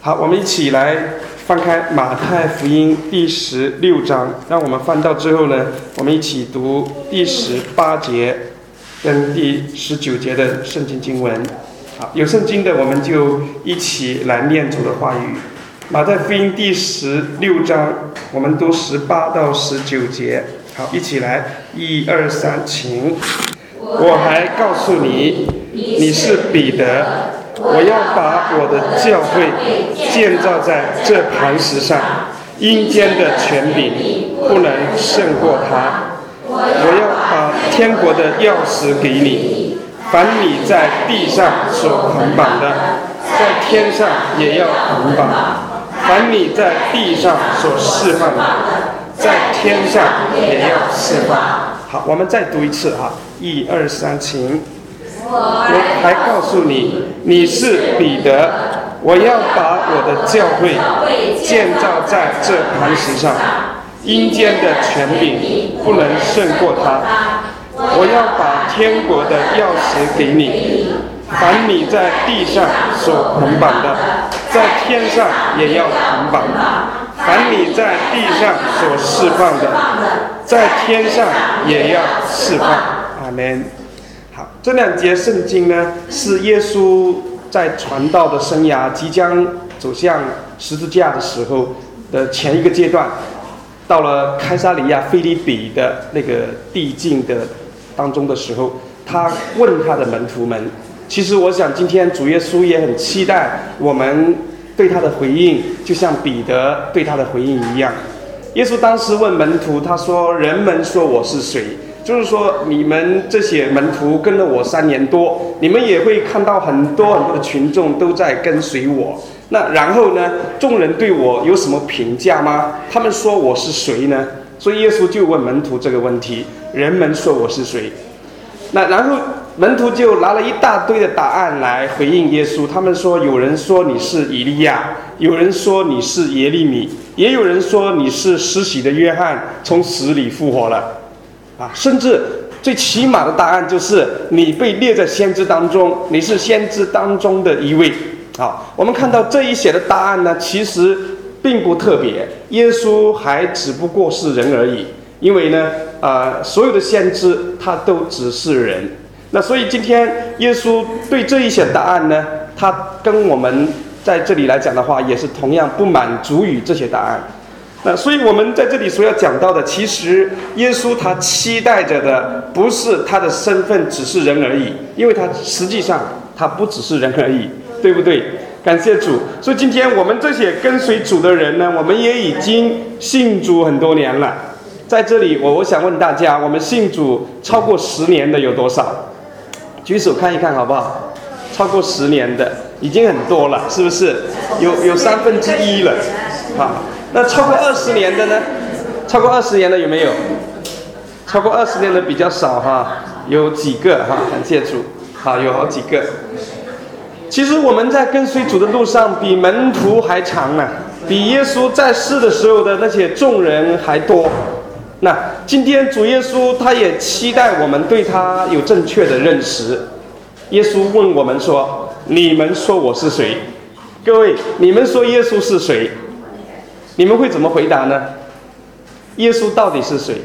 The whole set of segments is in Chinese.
好，我们一起来翻开马太福音第16章，让我们翻到之后呢，我们一起读第18节跟第19节的圣经经文。好，有圣经的我们就一起来念主的话语。马太福音第16章，我们读18到19节。好，一起来，1、2、3，请。我还告诉你，你是彼得，我要把我的教会建造在这磐石上，阴间的权柄不能胜过它。我要把天国的钥匙给你，凡你在地上所捆绑的，在天上也要捆绑；凡你在地上所释放的，在天上也要释放。好，我们再读一次哈，1、2、3，请。我还告诉你，你是彼得，我要把我的教会建造在这磐石上，阴间的权柄不能胜过它。我要把天国的钥匙给你，凡你在地上所捆绑的，在天上也要捆绑；凡你在地上所释放的，在天上也要释放。阿们。好，这两节圣经呢，是耶稣在传道的生涯即将走向十字架的时候的前一个阶段，到了开撒利亚腓立比的那个地境的当中的时候，他问他的门徒们。其实我想今天主耶稣也很期待我们对他的回应，就像彼得对他的回应一样。耶稣当时问门徒，他说：人们说我是谁？就是说你们这些门徒跟了我3年多，你们也会看到很多的群众都在跟随我。那然后呢，众人对我有什么评价吗？他们说我是谁呢？所以耶稣就问门徒这个问题：人们说我是谁？那然后门徒就拿了一大堆的答案来回应耶稣。他们说，有人说你是以利亚，有人说你是耶利米，也有人说你是施洗的约翰从死里复活了。甚至最起码的答案就是你被列在先知当中，你是先知当中的一位。好，我们看到这一些的答案呢，其实并不特别，耶稣还只不过是人而已。因为呢，所有的先知他都只是人。那所以今天耶稣对这一些答案呢，他跟我们在这里来讲的话，也是同样不满足于这些答案。那所以我们在这里所要讲到的，其实耶稣他期待着的不是他的身份只是人而已，因为他实际上他不只是人而已，对不对？感谢主。所以今天我们这些跟随主的人呢，我们也已经信主很多年了。在这里我想问大家，我们信主超过10年的有多少？举手看一看好不好？超过10年的已经很多了，是不是？有1/3了。好，那超过20年的呢？超过20年的有没有？超过20年的比较少哈，有几个哈，感谢主。好，有好几个。其实我们在跟随主的路上比门徒还长呢，比耶稣在世的时候的那些众人还多。那今天主耶稣他也期待我们对他有正确的认识。耶稣问我们说：你们说我是谁？各位，你们说耶稣是谁？你们会怎么回答呢？耶稣到底是谁？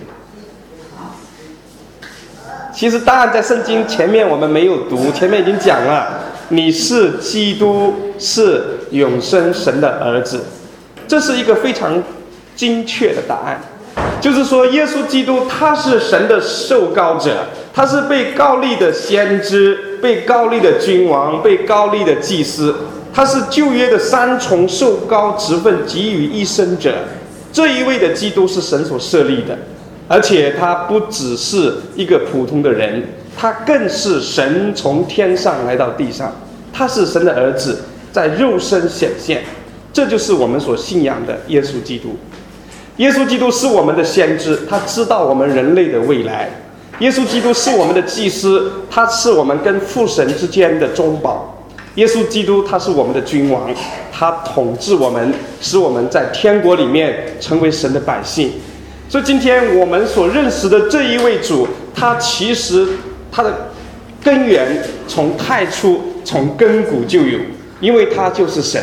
其实答案在圣经前面我们没有读，前面已经讲了，你是基督，是永生神的儿子。这是一个非常精确的答案。就是说耶稣基督他是神的受膏者，他是被膏立的先知，被膏立的君王，被膏立的祭司，他是旧约的3重受膏职分给予一生者。这一位的基督是神所设立的，而且他不只是一个普通的人，他更是神从天上来到地上，他是神的儿子，在肉身显现。这就是我们所信仰的耶稣基督。耶稣基督是我们的先知，他知道我们人类的未来。耶稣基督是我们的祭司，他是我们跟父神之间的中保。耶稣基督他是我们的君王，他统治我们，使我们在天国里面成为神的百姓。所以今天我们所认识的这一位主，他其实他的根源从太初从亘古就有，因为他就是神。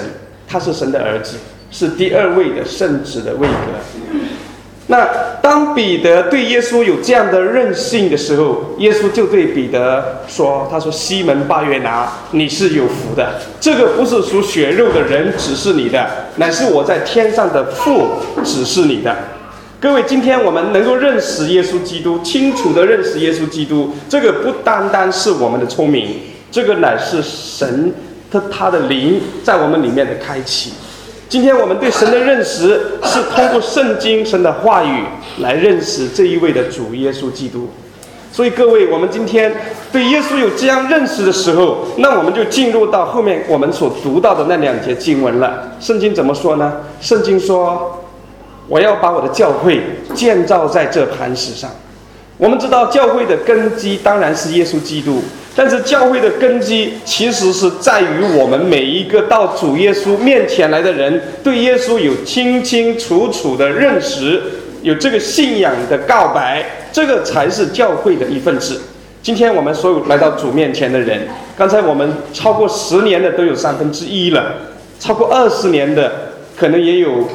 他是神的儿子，是第二位的圣子的位格。那当彼得对耶稣有这样的认信的时候，耶稣就对彼得说，他说西门巴约拿，你是有福的，这个不是属血肉的人指示你的，乃是我在天上的父指示你的。各位，今天我们能够认识耶稣基督，清楚地认识耶稣基督，这个不单单是我们的聪明，这个乃是神他的灵在我们里面的开启。今天我们对神的认识是通过圣经神的话语来认识这一位的主耶稣基督。所以各位，我们今天对耶稣有这样认识的时候，那我们就进入到后面我们所读到的那2节经文了。圣经怎么说呢？圣经说，我要把我的教会建造在这磐石上。我们知道教会的根基当然是耶稣基督，但是教会的根基其实是在于我们每一个到主耶稣面前来的人，对耶稣有清清楚楚的认识，有这个信仰的告白，这个才是教会的一份子。今天我们所有来到主面前的人，刚才我们超过10年的都有1/3了，超过20年的可能也有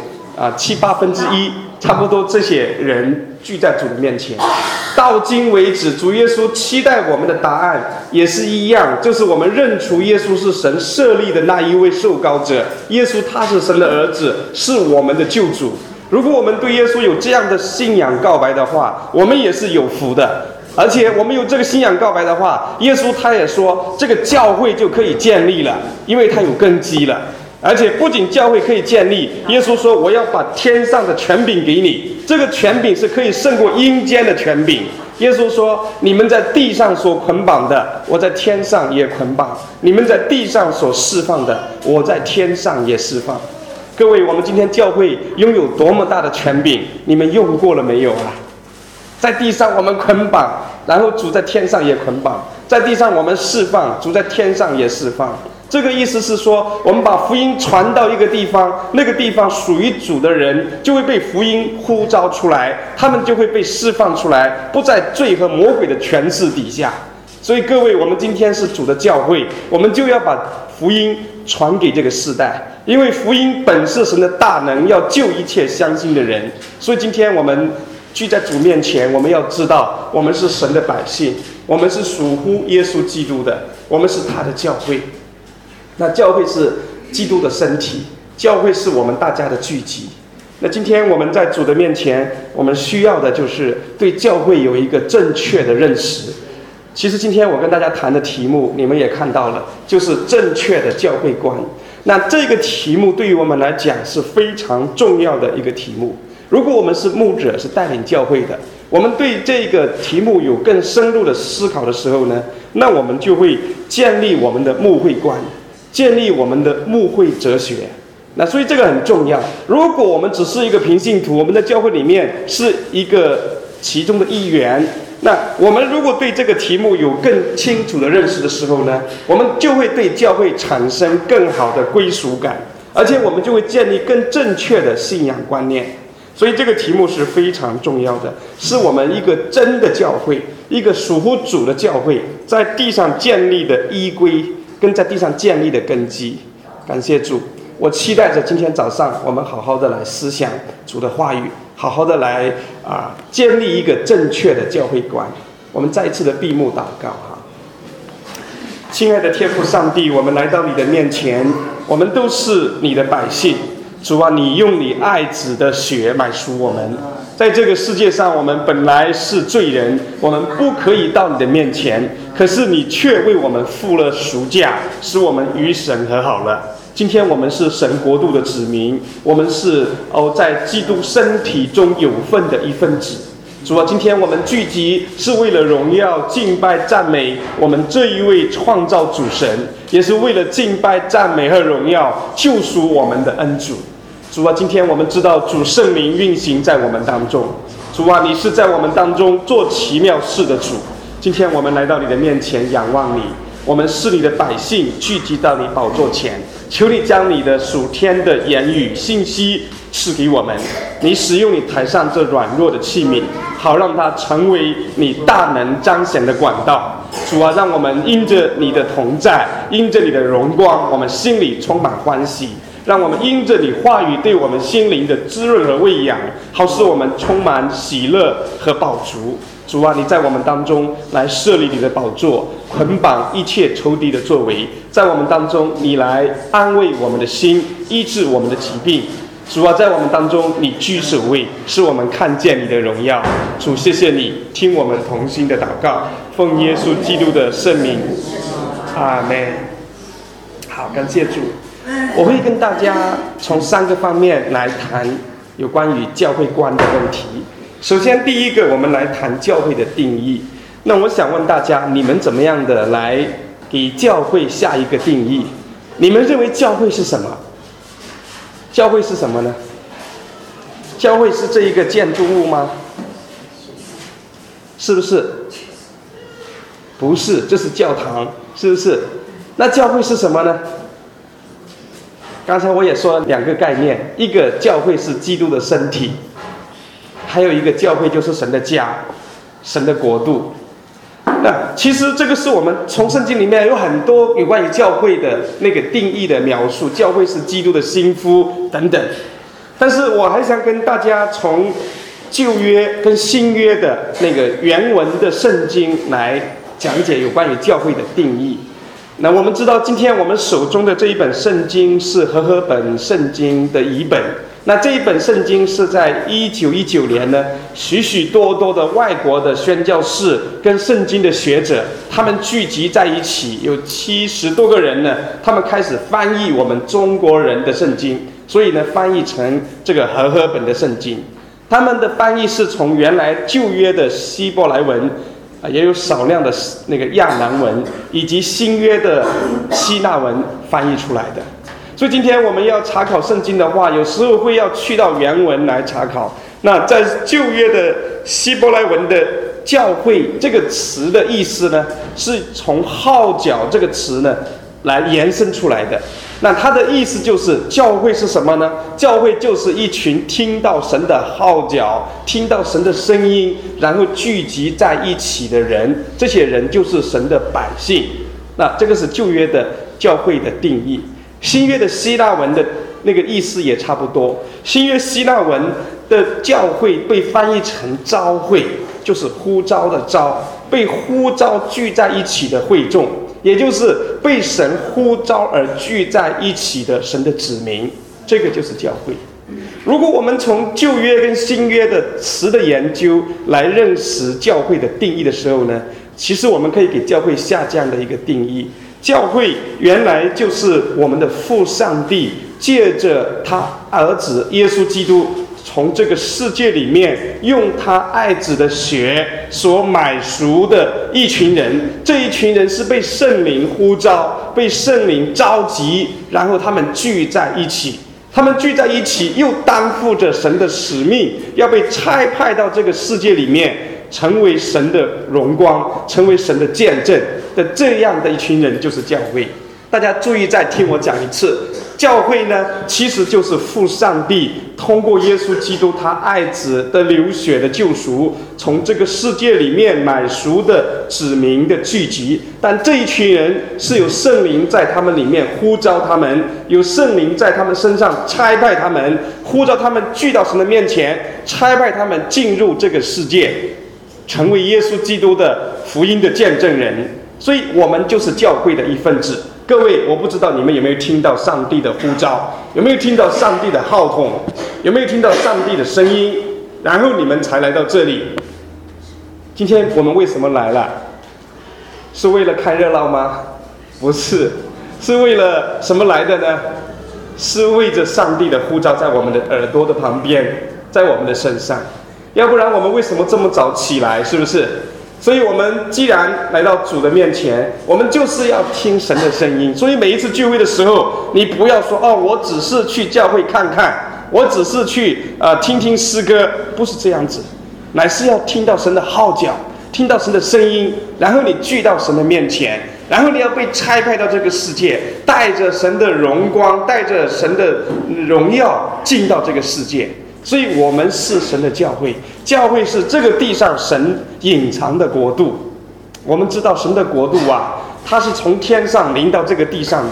7/8，差不多这些人聚在主的面前。到今为止，主耶稣期待我们的答案也是一样，就是我们认出耶稣是神设立的那一位受膏者，耶稣他是神的儿子，是我们的救主。如果我们对耶稣有这样的信仰告白的话，我们也是有福的。而且我们有这个信仰告白的话，耶稣他也说这个教会就可以建立了，因为它有根基了。而且不仅教会可以建立，耶稣说我要把天上的权柄给你，这个权柄是可以胜过阴间的权柄。耶稣说，你们在地上所捆绑的，我在天上也捆绑；你们在地上所释放的，我在天上也释放。各位，我们今天教会拥有多么大的权柄，你们用过了没有啊？在地上我们捆绑，然后主在天上也捆绑；在地上我们释放，主在天上也释放。这个意思是说，我们把福音传到一个地方，那个地方属于主的人就会被福音呼召出来，他们就会被释放出来，不在罪和魔鬼的权势底下。所以各位，我们今天是主的教会，我们就要把福音传给这个世代，因为福音本是神的大能，要救一切相信的人。所以今天我们聚在主面前，我们要知道我们是神的百姓，我们是属乎耶稣基督的，我们是他的教会。那教会是基督的身体，教会是我们大家的聚集。那今天我们在主的面前，我们需要的就是对教会有一个正确的认识。其实今天我跟大家谈的题目，你们也看到了，就是正确的教会观。那这个题目对于我们来讲是非常重要的一个题目。如果我们是牧者，是带领教会的，我们对这个题目有更深入的思考的时候呢，那我们就会建立我们的牧会观，建立我们的牧会哲学。那所以这个很重要。如果我们只是一个平信徒，我们在教会里面是一个其中的一员，那我们如果对这个题目有更清楚的认识的时候呢，我们就会对教会产生更好的归属感，而且我们就会建立更正确的信仰观念。所以这个题目是非常重要的，是我们一个真的教会，一个属乎主的教会，在地上建立的依规跟在地上建立的根基。感谢主，我期待着今天早上我们好好的来思想主的话语，好好的来建立一个正确的教会观。我们再一次的闭目祷告哈。亲爱的天父上帝，我们来到你的面前，我们都是你的百姓。主啊，你用你爱子的血买赎我们。在这个世界上，我们本来是罪人，我们不可以到你的面前，可是你却为我们付了赎价，使我们与神和好了。今天我们是神国度的子民，我们是在基督身体中有份的一份子。主啊，今天我们聚集是为了荣耀、敬拜、赞美我们这一位创造主神，也是为了敬拜、赞美和荣耀救赎我们的恩主。主啊，今天我们知道主圣灵运行在我们当中。主啊，你是在我们当中做奇妙事的主。今天我们来到你的面前仰望你，我们是你的百姓，聚集到你宝座前，求你将你的属天的言语信息赐给我们，你使用你台上这软弱的器皿，好让它成为你大能彰显的管道。主啊，让我们因着你的同在，因着你的荣光，我们心里充满欢喜， 让我们因着你话语对我们心灵的滋润和喂养，好使我们充满喜乐和饱足。主啊，你在我们当中来设立你的宝座，捆绑一切仇敌的作为，在我们当中你来安慰我们的心，医治我们的疾病。主啊，在我们当中你居首位，使我们看见你的荣耀。主，谢谢你听我们同心的祷告，奉耶稣基督的圣名，阿们。好，感谢主。我会跟大家从3个方面来谈有关于教会观的问题。首先，第一个，我们来谈教会的定义。那我想问大家，你们怎么样的来给教会下一个定义？你们认为教会是什么？教会是什么呢？教会是这一个建筑物吗？是不是？不是，这是教堂，是不是？那教会是什么呢？刚才我也说了2个概念，一个教会是基督的身体，还有一个教会就是神的家，神的国度。那其实这个是我们从圣经里面有很多有关于教会的那个定义的描述，教会是基督的心腹等等。但是我还想跟大家从旧约跟新约的那个原文的圣经来讲解有关于教会的定义。那我们知道今天我们手中的这一本圣经是和合本圣经的译本。那这一本圣经是在1919年呢，许许多多的外国的宣教士跟圣经的学者，他们聚集在一起，有70多个人呢，他们开始翻译我们中国人的圣经，所以呢，翻译成这个和合本的圣经。他们的翻译是从原来旧约的希伯来文，也有少量的那个亚南文，以及新约的希腊文翻译出来的。所以今天我们要查考圣经的话，有时候会要去到原文来查考。那在旧约的希伯来文的教会这个词的意思呢，是从号角这个词呢来延伸出来的。那它的意思就是教会是什么呢？教会就是一群听到神的号角，听到神的声音，然后聚集在一起的人，这些人就是神的百姓。那这个是旧约的教会的定义。新约的希腊文的那个意思也差不多。新约希腊文的教会被翻译成召会，就是呼召的召，被呼召聚在一起的会众，也就是被神呼召而聚在一起的神的子民，这个就是教会。如果我们从旧约跟新约的词的研究来认识教会的定义的时候呢，其实我们可以给教会下这样的一个定义：教会原来就是我们的父上帝借着他儿子耶稣基督，从这个世界里面用他爱子的血所买赎的一群人。这一群人是被圣灵呼召，被圣灵召集，然后他们聚在一起。他们聚在一起，又担负着神的使命，要被差派到这个世界里面，成为神的荣光，成为神的见证的这样的一群人，就是教会。大家注意再听我讲一次，教会呢，其实就是父上帝通过耶稣基督他爱子的流血的救赎，从这个世界里面买赎的子民的聚集。但这一群人是有圣灵在他们里面呼召他们，有圣灵在他们身上差派他们，呼召他们聚到神的面前，差派他们进入这个世界，成为耶稣基督的福音的见证人。所以我们就是教会的一份子。各位，我不知道你们有没有听到上帝的呼召，有没有听到上帝的号筒，有没有听到上帝的声音，然后你们才来到这里。今天我们为什么来了？是为了看热闹吗？不是。是为了什么来的呢？是为着上帝的呼召在我们的耳朵的旁边，在我们的身上。要不然我们为什么这么早起来？是不是？所以我们既然来到主的面前，我们就是要听神的声音。所以每一次聚会的时候，你不要说哦，我只是去教会看看，我只是去听听诗歌，不是这样子，乃是要听到神的号角，听到神的声音，然后你聚到神的面前，然后你要被差派到这个世界，带着神的荣光，带着神的荣耀进到这个世界。所以我们是神的教会，教会是这个地上神隐藏的国度。我们知道神的国度啊，它是从天上临到这个地上的，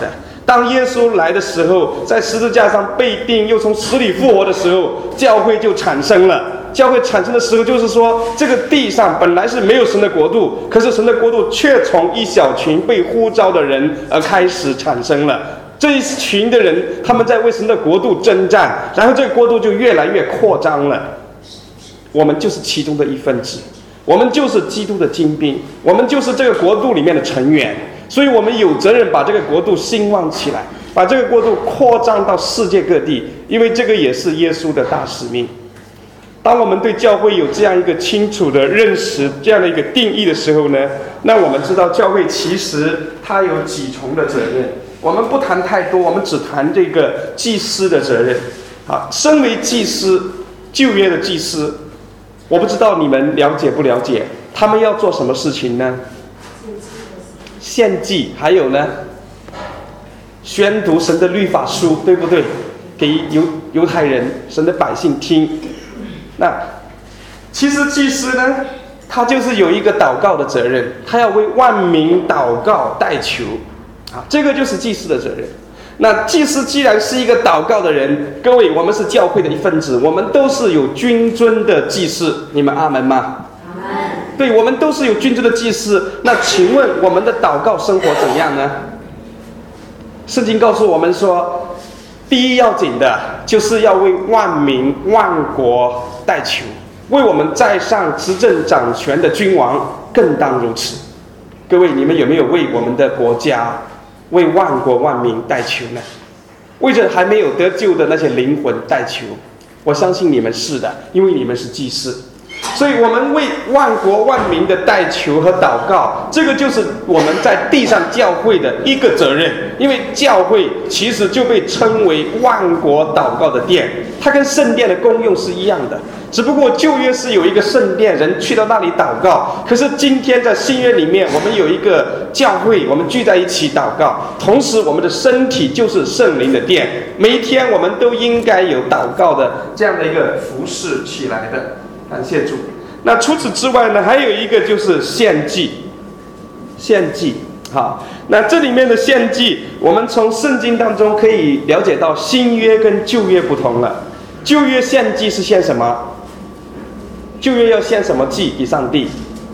当耶稣来的时候，在十字架上被钉，又从死里复活的时候，教会就产生了。教会产生的时候，就是说这个地上本来是没有神的国度，可是神的国度却从一小群被呼召的人而开始产生了。这一群的人，他们在为神的国度征战，然后这个国度就越来越扩张了。我们就是其中的一份子，我们就是基督的精兵，我们就是这个国度里面的成员，所以我们有责任把这个国度兴旺起来，把这个国度扩张到世界各地，因为这个也是耶稣的大使命。当我们对教会有这样一个清楚的认识，这样的一个定义的时候呢，那我们知道教会其实它有几重的责任。我们不谈太多，我们只谈这个祭司的责任。好，身为祭司，旧约的祭司，我不知道你们了解不了解，他们要做什么事情呢？献祭，还有呢，宣读神的律法书，对不对？给犹太人、神的百姓听。那其实祭司呢，他就是有一个祷告的责任，他要为万民祷告代求，这个就是祭司的责任。那祭司既然是一个祷告的人，各位，我们是教会的一份子，我们都是有君尊的祭司，你们阿门吗？阿门。对，我们都是有君尊的祭司。那请问我们的祷告生活怎样呢？圣经告诉我们说，第一要紧的就是要为万民万国代求，为我们在上执政掌权的君王更当如此。各位，你们有没有为我们的国家、为万国万民代求呢？为着还没有得救的那些灵魂代求？我相信你们是的，因为你们是祭司。所以我们为万国万民的代求和祷告，这个就是我们在地上教会的一个责任。因为教会其实就被称为万国祷告的殿，它跟圣殿的功用是一样的，只不过旧约是有一个圣殿，人去到那里祷告，可是今天在新约里面，我们有一个教会，我们聚在一起祷告，同时我们的身体就是圣灵的殿，每一天我们都应该有祷告的这样的一个服侍起来的。感谢主。那除此之外呢，还有一个就是献祭。献祭，好，那这里面的献祭，我们从圣经当中可以了解到新约跟旧约不同了。旧约献祭是献什么？旧约要献什么祭给上帝？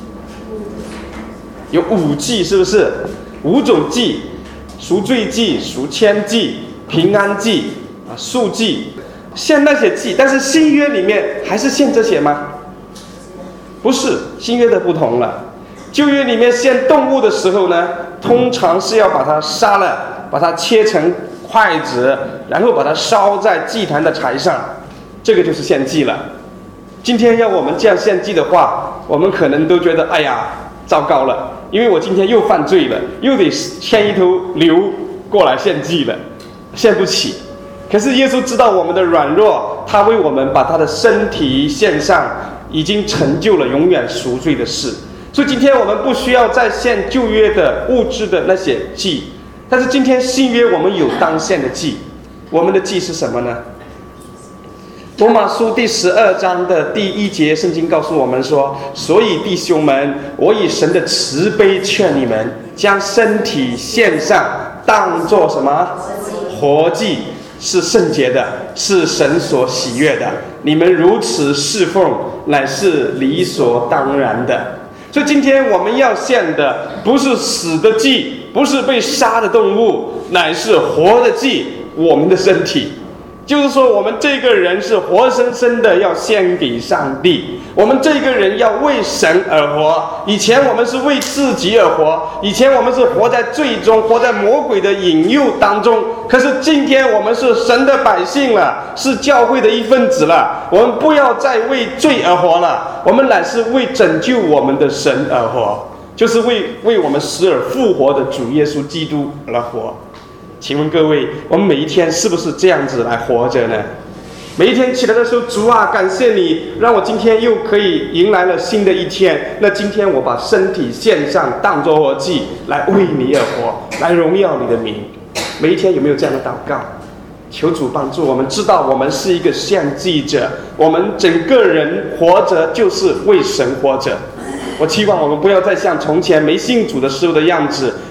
有5祭，是不是？5种祭：赎罪祭、赎愆祭、平安祭、赎祭。献那些祭，但是新约里面还是献这些吗？不是，新约的不同了。旧约里面献动物的时候呢，通常是要把它杀了，把它切成筷子，然后把它烧在祭坛的柴上，这个就是献祭了。今天要我们这样献祭的话，我们可能都觉得哎呀糟糕了，因为我今天又犯罪了，又得牵一头牛过来献祭了，献不起。可是耶稣知道我们的软弱，他为我们把他的身体献上，已经成就了永远赎罪的事。所以今天我们不需要再献旧约的物质的那些祭，但是今天新约我们有当献的祭。我们的祭是什么呢？罗马书第12章的第1节，圣经告诉我们说：所以弟兄们，我以神的慈悲劝你们，将身体献上，当作什么？活祭，是圣洁的，是神所喜悦的。你们如此侍奉，乃是理所当然的。所以今天我们要献的不是死的祭，不是被杀的动物，乃是活的祭，我们的身体。就是说我们这个人是活生生的要献给上帝，我们这个人要为神而活。以前我们是为自己而活，以前我们是活在罪中，活在魔鬼的引诱当中，可是今天我们是神的百姓了，是教会的一份子了，我们不要再为罪而活了，我们乃是为拯救我们的神而活，就是为我们死而复活的主耶稣基督而活。请问各位，我们每一天是不是这样子来活着呢？每一天起来的时候，主啊，感谢你让我今天又可以迎来了新的一天。那今天我把身体献上，当作活祭，来为你而活，来荣耀你的名。每一天有没有这样的祷告？求主帮助我们知道我们是一个献祭者，我们整个人活着就是为神活着。我期望我们不要再像从前没信主的时候的样子，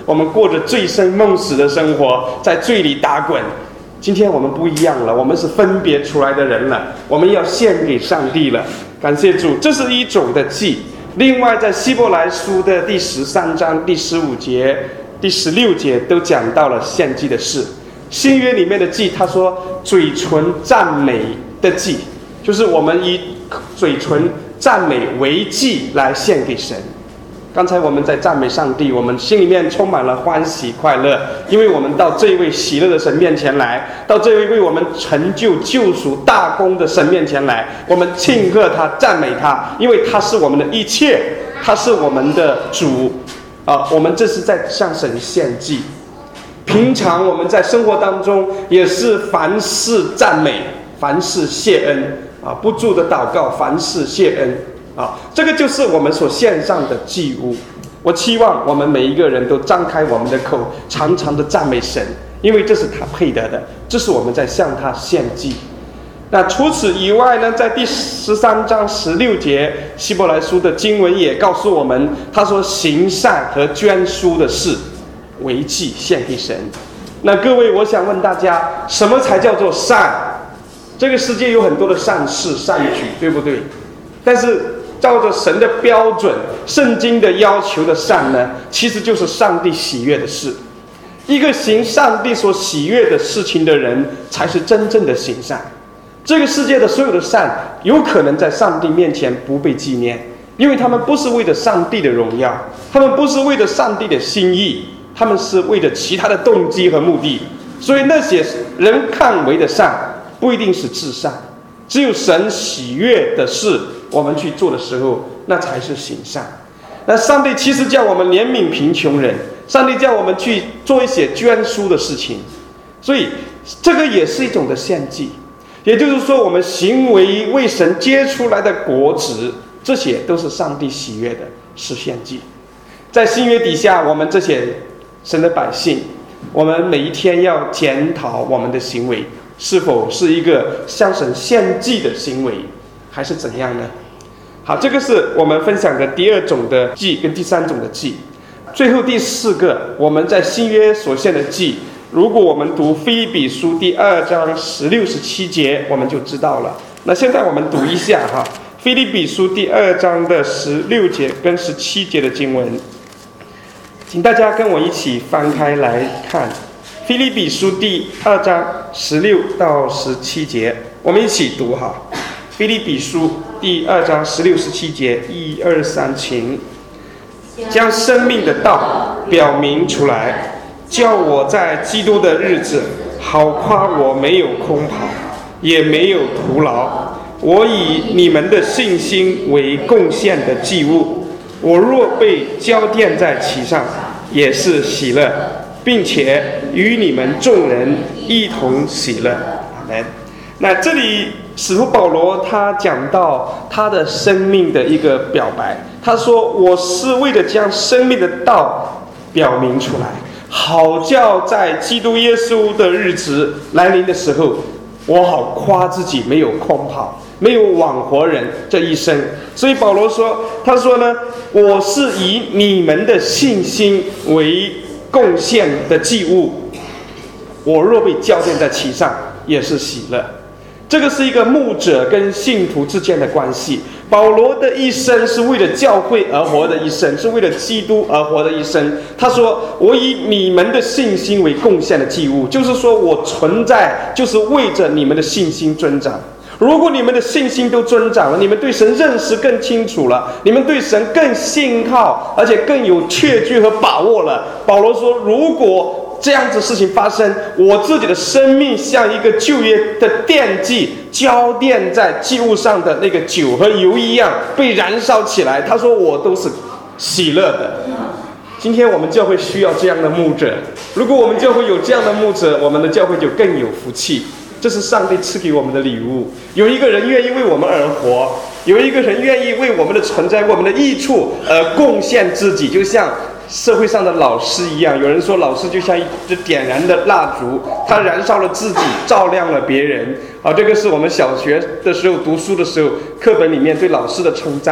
我们过着醉生梦死的生活，在罪里打滚。今天我们不一样了，我们是分别出来的人了，我们要献给上帝了。感谢主，这是一种的祭。另外，在希伯来书的第13章第15节、第16节都讲到了献祭的事。新约里面的祭，他说嘴唇赞美的祭，就是我们以嘴唇赞美为祭来献给神。刚才我们在赞美上帝，我们心里面充满了欢喜快乐，因为我们到这位喜乐的神面前来，到这位为我们成就救赎大功的神面前来，我们庆贺他，赞美他，因为他是我们的一切，他是我们的主我们这是在向神献祭。平常我们在生活当中也是凡事赞美，凡事谢恩不住的祷告，凡事谢恩这个就是我们所献上的祭物。我期望我们每一个人都张开我们的口，常常的赞美神，因为这是他配得的，这是我们在向他献祭。那除此以外呢，在第13章16节希伯来书的经文也告诉我们，他说行善和捐书的事为祭献给神。那各位，我想问大家，什么才叫做善？这个世界有很多的善事善举，对不对？但是照着神的标准，圣经的要求的善呢，其实就是上帝喜悦的事。一个行上帝所喜悦的事情的人，才是真正的行善。这个世界的所有的善，有可能在上帝面前不被纪念，因为他们不是为了上帝的荣耀，他们不是为了上帝的心意，他们是为了其他的动机和目的。所以那些人看为的善，不一定是至善。只有神喜悦的事，我们去做的时候，那才是行善。那上帝其实叫我们怜悯贫穷人，上帝叫我们去做一些捐书的事情，所以这个也是一种的献祭。也就是说，我们行为为神结出来的果子，这些都是上帝喜悦的，是献祭。在新约底下，我们这些神的百姓，我们每一天要检讨我们的行为是否是一个向神献祭的行为，还是怎样呢？好，这个是我们分享的第2种的祭跟第3种的祭。最后第4个，我们在新约所献的祭，如果我们读腓立比书第2章16、17节，我们就知道了。那现在我们读一下腓立比书第2章的16节跟17节的经文，请大家跟我一起翻开来看腓立比书第2章16到17节，我们一起读腓立比书第2章16、17节，1、2、3，请将生命的道表明出来，叫我在基督的日子好夸我没有空跑，也没有徒劳。我以你们的信心为贡献的祭物，我若被交奠在其上，也是喜乐，并且与你们众人一同喜乐。阿们。那这里使徒保罗他讲到他的生命的一个表白，他说我是为了将生命的道表明出来，好叫在基督耶稣的日子来临的时候，我好夸自己没有空跑，没有枉活人这一生。所以保罗说，他说呢，我是以你们的信心为贡献的祭物，我若被交奠在其上，也是喜乐。这个是一个牧者跟信徒之间的关系。保罗的一生是为了教会而活的一生，是为了基督而活的一生。他说我以你们的信心为贡献的祭物，就是说我存在就是为着你们的信心增长。如果你们的信心都增长了，你们对神认识更清楚了，你们对神更信靠，而且更有确据和把握了。保罗说，如果这样子事情发生，我自己的生命像一个旧约的奠祭，交奠在祭物上的那个酒和油一样被燃烧起来，他说我都是喜乐的。今天我们教会需要这样的牧者，如果我们教会有这样的牧者，我们的教会就更有福气。这是上帝赐给我们的礼物。有一个人愿意为我们而活，有一个人愿意为我们的存在、为我们的益处而贡献自己，就像社会上的老师一样。有人说老师就像一支点燃的蜡烛，他燃烧了自己，照亮了别人。这个是我们小学的时候读书的时候课本里面对老师的称赞。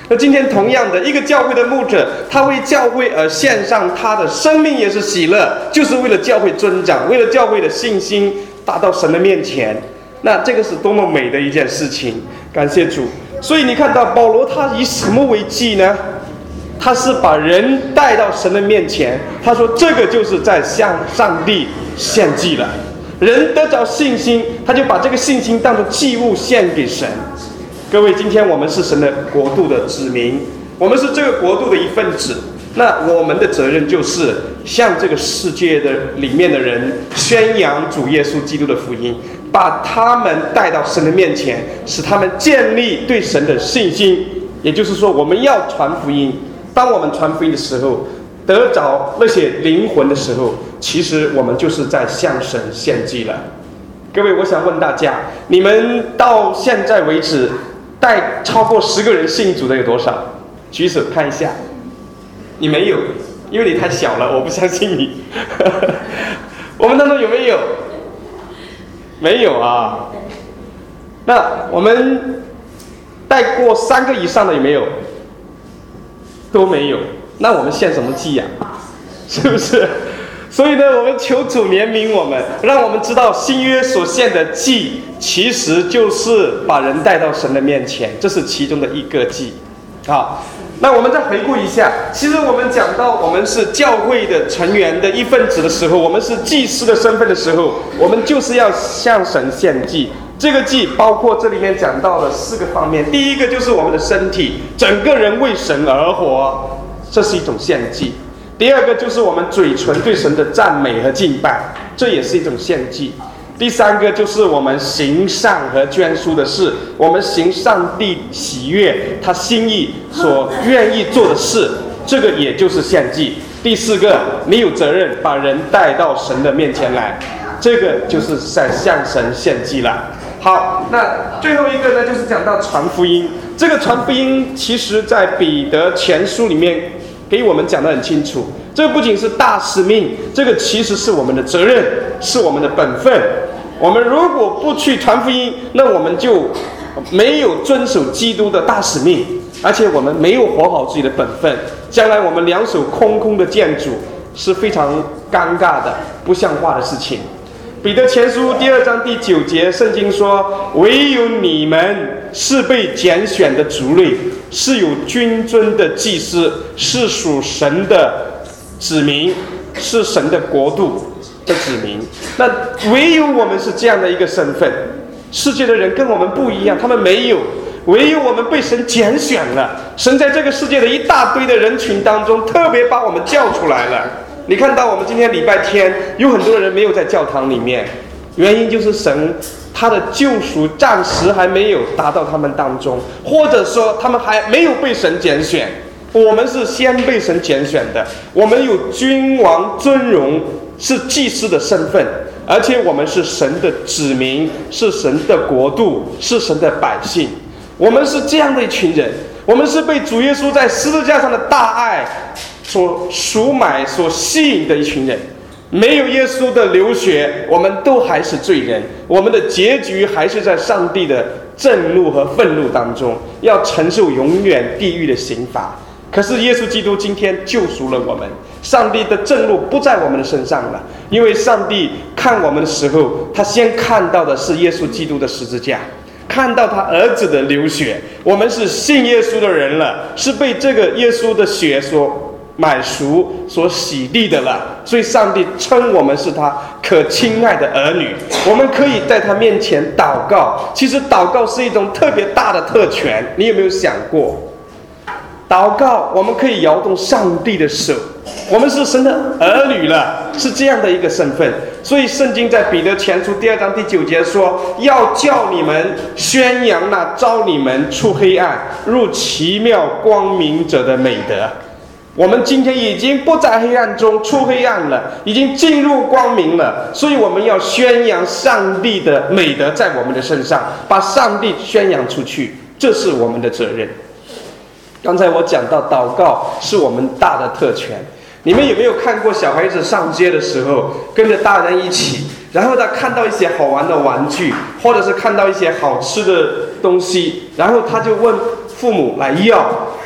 那今天同样的一个教会的牧者，他为教会而献上他的生命也是喜乐，就是为了教会增长，为了教会的信心达到神的面前。那这个是多么美的一件事情，感谢主。所以你看到保罗他以什么为祭呢？他是把人带到神的面前，他说这个就是在向上帝献祭了。人得着信心，他就把这个信心当作祭物献给神。各位，今天我们是神的国度的子民，我们是这个国度的一份子，那我们的责任就是向这个世界的里面的人宣扬主耶稣基督的福音，把他们带到神的面前，使他们建立对神的信心。也就是说，我们要传福音，当我们传福音的时候，得着那些灵魂的时候，其实我们就是在向神献祭了。各位，我想问大家，你们到现在为止带超过10个人信主的有多少？举手看一下。你没有，因为你太小了，我不相信你。我们当中有没有？没有啊。那我们带过3个以上的有没有？都没有。那我们献什么祭呀？是不是？所以呢，我们求主怜悯我们，让我们知道新约所献的祭，其实就是把人带到神的面前，这是其中的一个祭。好，那我们再回顾一下，其实我们讲到我们是教会的成员的一份子的时候，我们是祭司的身份的时候，我们就是要向神献祭。这个祭包括这里面讲到了4个方面，第一个就是我们的身体，整个人为神而活，这是一种献祭。第二个就是我们嘴唇对神的赞美和敬拜，这也是一种献祭。第3个就是我们行善和捐书的事，我们行上帝喜悦他心意所愿意做的事，这个也就是献祭。第4个，你有责任把人带到神的面前来，这个就是在向神献祭了。好，那最后一个呢，就是讲到传福音。这个传福音其实在彼得前书里面给我们讲得很清楚，这不仅是大使命，这个其实是我们的责任，是我们的本分。我们如果不去传福音，那我们就没有遵守基督的大使命，而且我们没有活好自己的本分，将来我们两手空空的见主是非常尴尬的、不像话的事情。彼得前书第2章第9节，圣经说：唯有你们是被拣选的族类，是有君尊的祭司，是属神的子民，是神的国度的子民。那唯有我们是这样的一个身份，世界的人跟我们不一样，他们没有，唯有我们被神拣选了。神在这个世界的一大堆的人群当中，特别把我们叫出来了。你看到我们今天礼拜天有很多人没有在教堂里面，原因就是神他的救赎暂时还没有达到他们当中，或者说他们还没有被神拣选。我们是先被神拣选的，我们有君王尊荣，是祭司的身份，而且我们是神的子民，是神的国度，是神的百姓。我们是这样的一群人，我们是被主耶稣在十字架上的大爱所赎买、所吸引的一群人。没有耶稣的流血，我们都还是罪人，我们的结局还是在上帝的震怒和愤怒当中，要承受永远地狱的刑罚。可是耶稣基督今天救赎了我们，上帝的震怒不在我们的身上了，因为上帝看我们的时候，他先看到的是耶稣基督的十字架，看到他儿子的流血。我们是信耶稣的人了，是被这个耶稣的血所买赎、所洗涤的了，所以上帝称我们是他可亲爱的儿女。我们可以在他面前祷告，其实祷告是一种特别大的特权，你有没有想过？祷告我们可以摇动上帝的手，我们是神的儿女了，是这样的一个身份。所以圣经在彼得前书第2章第9节说，要叫你们宣扬那召你们出黑暗入奇妙光明者的美德。我们今天已经不在黑暗中出黑暗了，已经进入光明了，所以我们要宣扬上帝的美德在我们的身上，把上帝宣扬出去，这是我们的责任。刚才我讲到祷告是我们大的特权，你们有没有看过小孩子上街的时候跟着大人一起，然后他看到一些好玩的玩具，或者是看到一些好吃的东西，然后他就问父母来要，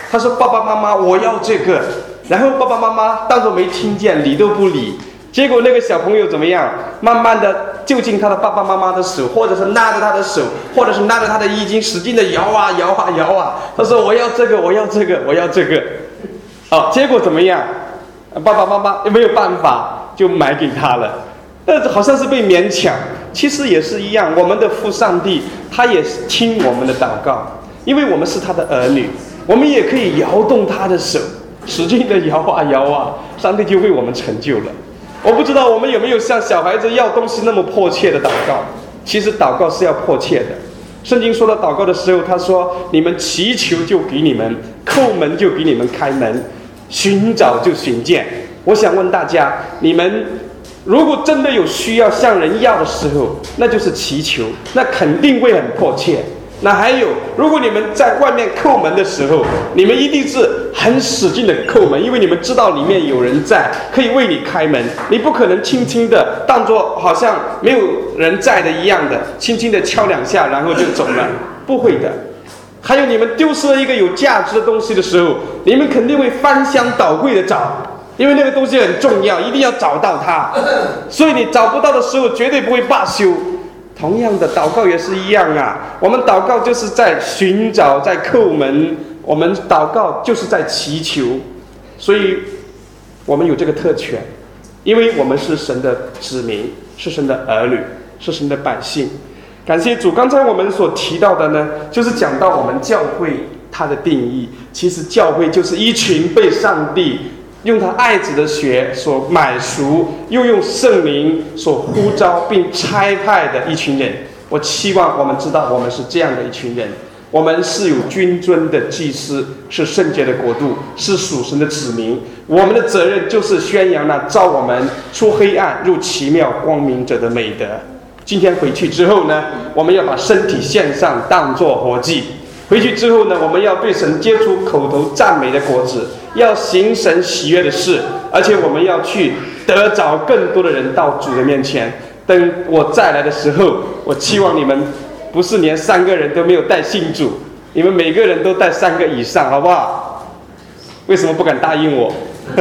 他说爸爸妈妈我要这个，然后爸爸妈妈当作没听见，理都不理。结果那个小朋友怎么样？慢慢的就近他的爸爸妈妈的手，或者是拉着他的手，或者是拉着他的衣襟，使劲的摇啊摇啊摇啊。他说我要这个，我要这个，我要这个。结果怎么样？爸爸妈妈也没有办法，就买给他了。好像是被勉强，其实也是一样。我们的父上帝他也听我们的祷告，因为我们是他的儿女，我们也可以摇动他的手，使劲的摇啊摇啊，上帝就为我们成就了。我不知道我们有没有像小孩子要东西那么迫切的祷告。其实祷告是要迫切的。圣经说到祷告的时候，他说你们祈求就给你们，叩门就给你们开门，寻找就寻见。我想问大家，你们如果真的有需要向人要的时候，那就是祈求，那肯定会很迫切。那还有，如果你们在外面叩门的时候，你们一定是很使劲的叩门，因为你们知道里面有人在，可以为你开门。你不可能轻轻的当作好像没有人在的一样的，轻轻的敲2下然后就走了，不会的。还有，你们丢失了一个有价值的东西的时候，你们肯定会翻箱倒柜的找，因为那个东西很重要，一定要找到它。所以你找不到的时候，绝对不会罢休。同样的，祷告也是一样啊。我们祷告就是在寻找，在叩门，我们祷告就是在祈求。所以我们有这个特权，因为我们是神的子民，是神的儿女，是神的百姓。感谢主。刚才我们所提到的呢，就是讲到我们教会它的定义。其实教会就是一群被上帝用他爱子的血所买赎，又用圣灵所呼召并差派的一群人。我期望我们知道，我们是这样的一群人。我们是有君尊的祭司，是圣洁的国度，是属神的子民。我们的责任就是宣扬那召我们出黑暗入奇妙光明者的美德。今天回去之后呢，我们要把身体献上，当作活祭。回去之后呢，我们要对神结出口头赞美的果子，要行神喜悦的事，而且我们要去得着更多的人到主的面前。等我再来的时候，我期望你们不是连3个人都没有带信主，你们每个人都带3个以上，好不好？为什么不敢答应我？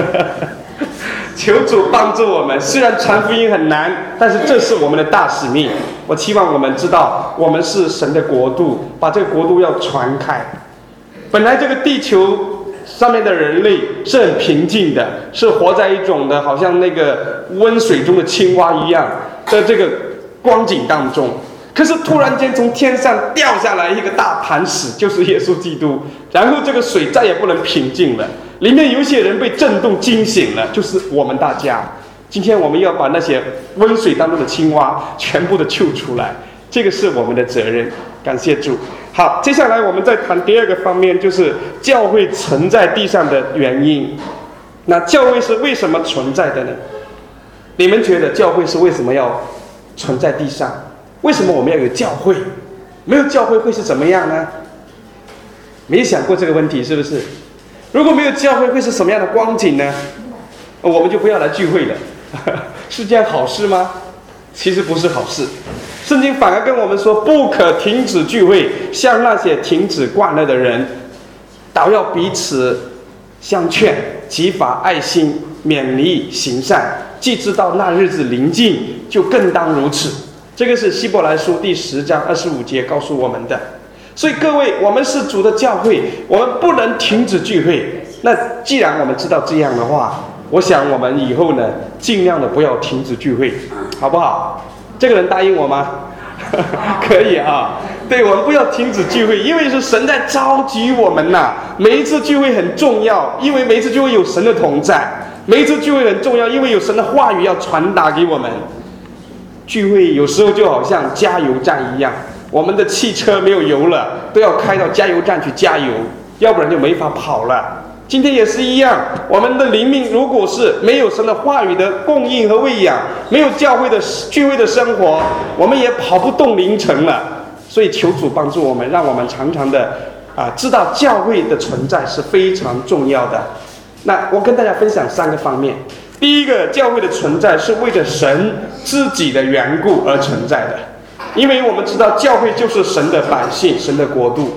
求主帮助我们。虽然传福音很难，但是这是我们的大使命。我期望我们知道，我们是神的国度，把这个国度要传开。本来这个地球上面的人类是很平静的，是活在一种的好像那个温水中的青蛙一样的这个光景当中。可是突然间从天上掉下来一个大磐石，就是耶稣基督，然后这个水再也不能平静了，里面有一些人被震动惊醒了，就是我们大家。今天我们要把那些温水当中的青蛙全部的救出来，这个是我们的责任。感谢主。好，接下来我们再谈第2个方面，就是教会存在地上的原因。那教会是为什么存在的呢？你们觉得教会是为什么要存在地上？为什么我们要有教会？没有教会会是怎么样呢？没想过这个问题，是不是？如果没有教会会是什么样的光景呢？我们就不要来聚会了。是件好事吗？其实不是好事。圣经反而跟我们说，不可停止聚会，像那些停止惯了的人，倒要彼此相劝，激发爱心，勉励行善。既知道那日子临近，就更当如此。这个是希伯来书第10章25节告诉我们的。所以各位，我们是主的教会，我们不能停止聚会。那既然我们知道这样的话，我想我们以后呢，尽量的不要停止聚会，好不好？这个人答应我吗？可以啊。对，我们不要停止聚会，因为是神在召集我们呐。每一次聚会很重要，因为每一次聚会有神的同在。每一次聚会很重要，因为有神的话语要传达给我们。聚会有时候就好像加油站一样，我们的汽车没有油了，都要开到加油站去加油，要不然就没法跑了。今天也是一样，我们的灵命如果是没有神的话语的供应和喂养，没有教会的聚会的生活，我们也跑不动灵程了。所以求主帮助我们，让我们常常的知道教会的存在是非常重要的。那我跟大家分享3个方面。第一个，教会的存在是为着神自己的缘故而存在的，因为我们知道教会就是神的百姓，神的国度。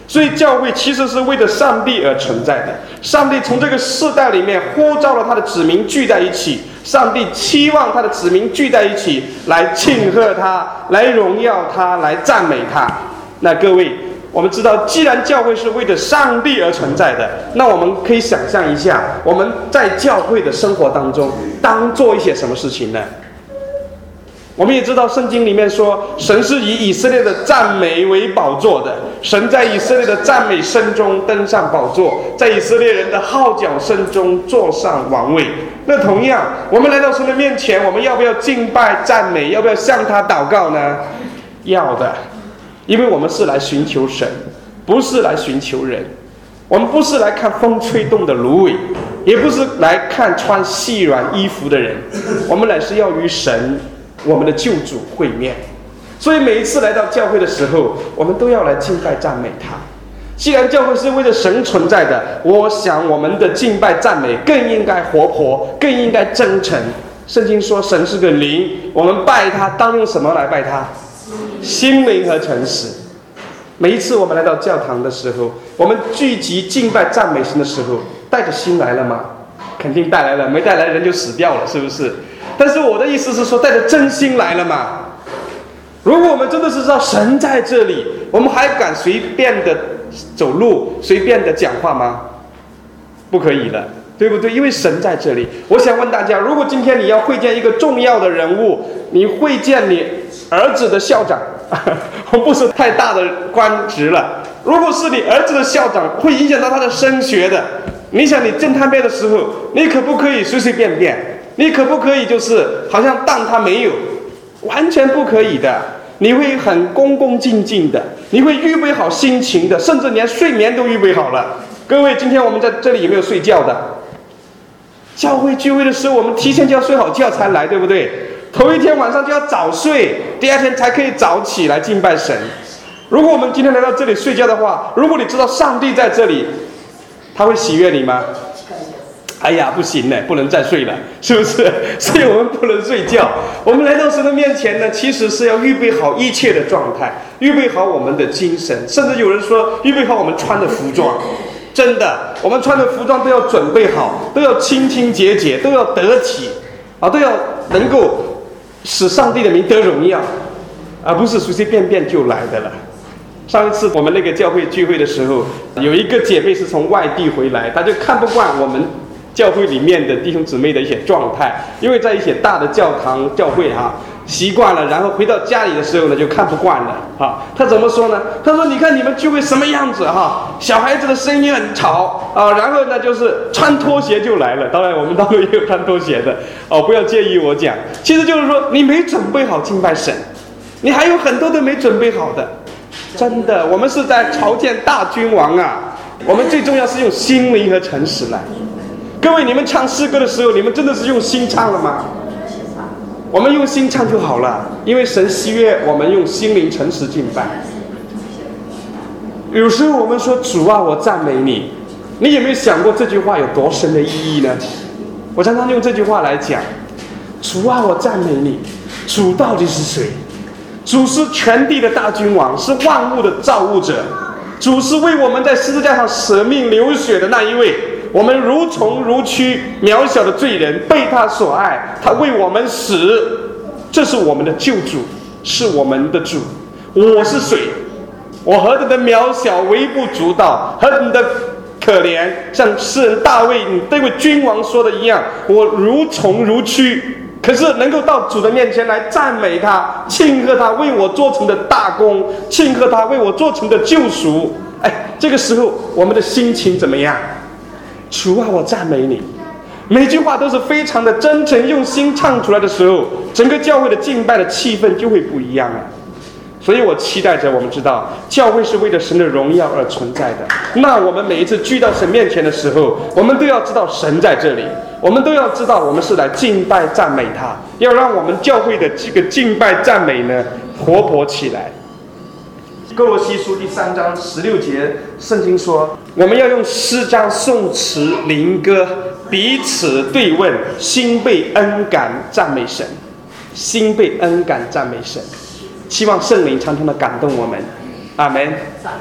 所以教会其实是为着上帝而存在的。上帝从这个世代里面呼召了他的子民聚在一起，上帝期望他的子民聚在一起，来庆贺他，来荣耀他，来赞美他。那各位，我们知道，既然教会是为着上帝而存在的，那我们可以想象一下，我们在教会的生活当中当做一些什么事情呢？我们也知道圣经里面说，神是以以色列的赞美为宝座的，神在以色列的赞美声中登上宝座，在以色列人的号角声中坐上王位。那同样，我们来到神的面前，我们要不要敬拜赞美？要不要向他祷告呢？要的，因为我们是来寻求神，不是来寻求人。我们不是来看风吹动的芦苇，也不是来看穿细软衣服的人，我们乃是要与神我们的救主会面。所以每一次来到教会的时候，我们都要来敬拜赞美他。既然教会是为了神存在的，我想我们的敬拜赞美更应该活泼，更应该真诚。圣经说神是个灵，我们拜他当用什么来拜他？心灵和诚实。每一次我们来到教堂的时候，我们聚集敬拜赞美神的时候，带着心来了吗？肯定带来了，没带来人就死掉了，是不是？但是我的意思是说，带着真心来了嘛。如果我们真的是知道神在这里，我们还敢随便的走路，随便的讲话吗？不可以了，对不对？因为神在这里。我想问大家，如果今天你要会见一个重要的人物，你会见你儿子的校长，我不是太大的官职了，如果是你儿子的校长，会影响到他的升学的，你想你见他面的时候，你可不可以随随便便？你可不可以就是好像当他没有？完全不可以的。你会很恭恭敬敬的，你会预备好心情的，甚至连睡眠都预备好了。各位，今天我们在这里有没有睡觉的？教会聚会的时候，我们提前就要睡好觉才来，对不对？头一天晚上就要早睡，第二天才可以早起来敬拜神。如果我们今天来到这里睡觉的话，如果你知道上帝在这里，他会喜悦你吗？哎呀，不行了，不能再睡了，是不是？所以我们不能睡觉。我们来到神的面前呢，其实是要预备好一切的状态，预备好我们的精神，甚至有人说预备好我们穿的服装。真的，我们穿的服装都要准备好，都要清清洁洁，都要得体啊，都要能够使上帝的名得荣耀，而不是随随便便就来的了。上一次我们那个教会聚会的时候，有一个姐妹是从外地回来，她就看不惯我们教会里面的弟兄姊妹的一些状态，因为在一些大的教堂教会习惯了，然后回到家里的时候呢就看不惯了他怎么说呢？他说你看你们聚会什么样子小孩子的声音很吵然后呢就是穿拖鞋就来了。当然我们当中也有穿拖鞋的不要介意我讲。其实就是说你没准备好敬拜神，你还有很多都没准备好的。真的，我们是在朝见大君王我们最重要是用心灵和诚实来。各位，你们唱诗歌的时候，你们真的是用心唱了吗？我们用心唱就好了，因为神喜悦我们用心灵诚实敬拜。有时候我们说主啊，我赞美你，你有没有想过这句话有多深的意义呢？我常常用这句话来讲，主啊，我赞美你。主到底是谁？主是全地的大君王，是万物的造物者。主是为我们在十字架上舍命流血的那一位。我们如虫如蛆，渺小的罪人，被他所爱，他为我们死，这是我们的救主，是我们的主。我是谁？我何等的渺小，微不足道，何等的可怜，像诗人大卫这位君王说的一样，我如虫如蛆，可是能够到主的面前来赞美他，庆贺他为我做成的大功，庆贺他为我做成的救赎。这个时候我们的心情怎么样？主啊，我赞美你。每句话都是非常的真诚用心唱出来的时候，整个教会的敬拜的气氛就会不一样了。所以我期待着我们知道教会是为了神的荣耀而存在的。那我们每一次聚到神面前的时候，我们都要知道神在这里，我们都要知道我们是来敬拜赞美他，要让我们教会的这个敬拜赞美呢活泼起来。哥罗西书第3章16节，圣经说我们要用诗章颂词灵歌彼此对问，心被恩感赞美神，心被恩感赞美神。希望圣灵常常的感动我们，阿们。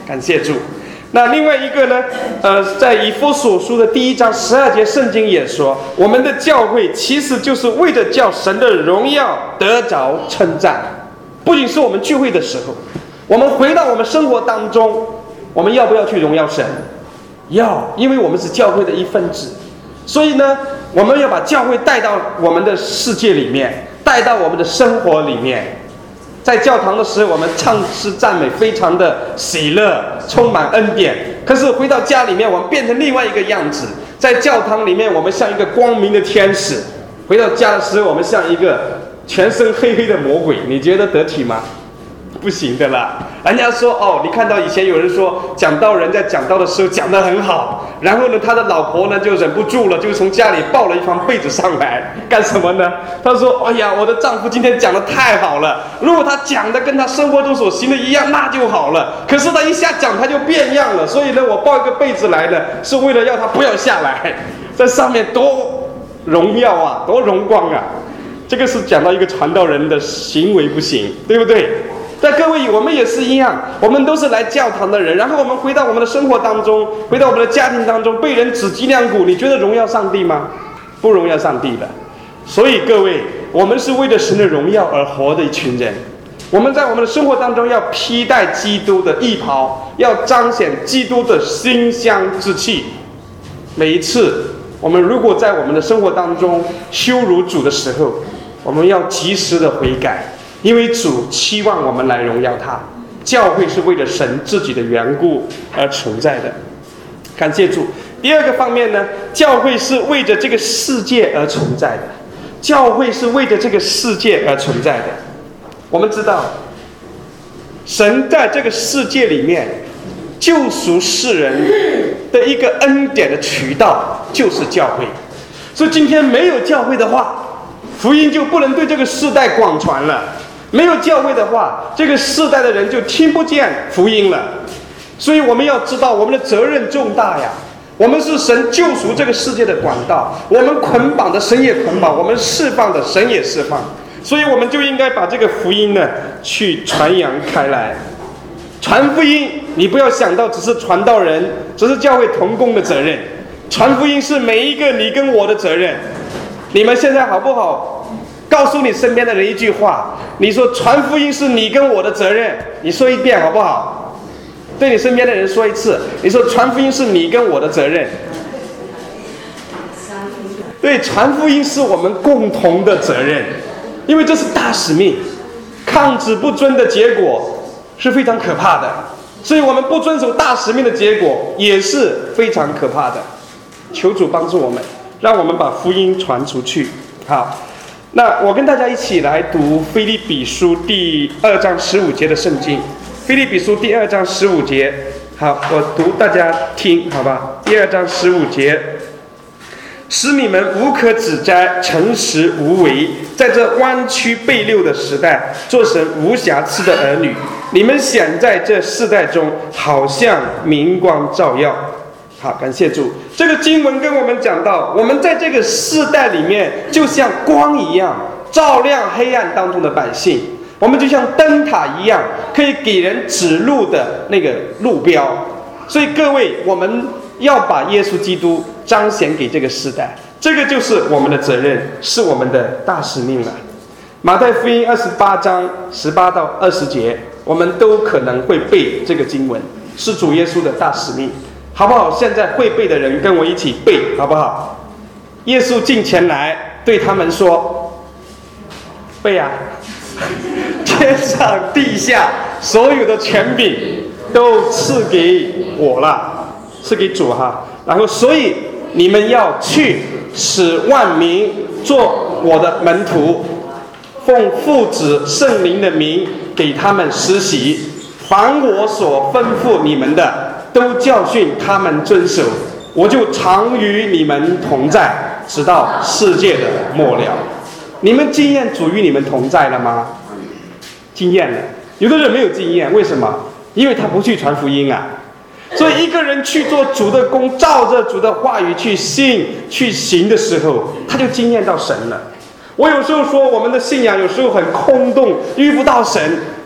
感谢主。那另外一个呢，在以弗所书的第1章12节，圣经也说，我们的教会其实就是为着叫神的荣耀得着称赞。不仅是我们聚会的时候，我们回到我们生活当中，我们要不要去荣耀神？要，因为我们是教会的一份子。所以呢，我们要把教会带到我们的世界里面，带到我们的生活里面。在教堂的时候，我们唱诗赞美，非常的喜乐，充满恩典。可是回到家里面，我们变成另外一个样子。在教堂里面，我们像一个光明的天使；回到家的时候，我们像一个全身黑黑的魔鬼。你觉得得体吗？不行的啦。人家说哦，你看到以前有人说讲道人在讲道的时候讲得很好，然后呢他的老婆呢就忍不住了，就从家里抱了一床被子上来，干什么呢？他说哎呀，我的丈夫今天讲得太好了，如果他讲的跟他生活中所行的一样那就好了，可是他一下讲他就变样了，所以呢我抱一个被子来呢，是为了要他不要下来，在上面多荣耀啊，多荣光啊。这个是讲到一个传道人的行为不行，对不对？但各位，我们也是一样，我们都是来教堂的人，然后我们回到我们的生活当中，回到我们的家庭当中，被人指脊梁骨，你觉得荣耀上帝吗？不荣耀上帝的。所以各位，我们是为了神的荣耀而活的一群人。我们在我们的生活当中要披戴基督的义袍，要彰显基督的馨香之气。每一次我们如果在我们的生活当中羞辱主的时候，我们要及时的悔改，因为主期望我们来荣耀他。教会是为了神自己的缘故而存在的，感谢主。第二个方面呢，教会是为着这个世界而存在的。教会是为着这个世界而存在的。我们知道神在这个世界里面救赎世人的一个恩典的渠道就是教会。所以今天没有教会的话，福音就不能对这个世代广传了。没有教会的话，这个世代的人就听不见福音了。所以我们要知道我们的责任重大呀。我们是神救赎这个世界的管道，我们捆绑的神也捆绑，我们释放的神也释放。所以我们就应该把这个福音呢去传扬开来。传福音，你不要想到只是传道人，只是教会同工的责任。传福音是每一个你跟我的责任。你们现在好不好？告诉你身边的人一句话，你说传福音是你跟我的责任，你说一遍好不好？对你身边的人说一次，你说传福音是你跟我的责任。对，传福音是我们共同的责任，因为这是大使命。抗旨不遵的结果是非常可怕的，所以我们不遵守大使命的结果也是非常可怕的。求主帮助我们，让我们把福音传出去。好，那我跟大家一起来读腓立比书第2章15节的圣经。腓立比书第2章15节，好，我读大家听，好吧？第2章15节，使你们无可指摘，诚实无为，在这弯曲悖谬的时代，做神无瑕疵的儿女。你们显在这世代中，好像明光照耀。好，感谢主。这个经文跟我们讲到，我们在这个世代里面，就像光一样，照亮黑暗当中的百姓。我们就像灯塔一样，可以给人指路的那个路标。所以各位，我们要把耶稣基督彰显给这个世代，这个就是我们的责任，是我们的大使命了。马太福音28章18到20节，我们都可能会背这个经文，是主耶稣的大使命，好不好？现在会背的人跟我一起背，好不好？耶稣近前来对他们说，背啊，天上地下所有的权柄都赐给我了，赐给主哈。然后所以你们要去，使万民做我的门徒，奉父子圣灵的名给他们施洗，凡我所吩咐你们的，都教训他们遵守。我就常与你们同在，直到世界的末了。你们经验主与你们同在了吗？经验了。有的人没有经验，为什么？因为他不去传福音啊。所以一个人去做主的工，照着主的话语去信去行的时候，他就经验到神了。我有时候说我们的信仰有时候很空洞，遇不到神，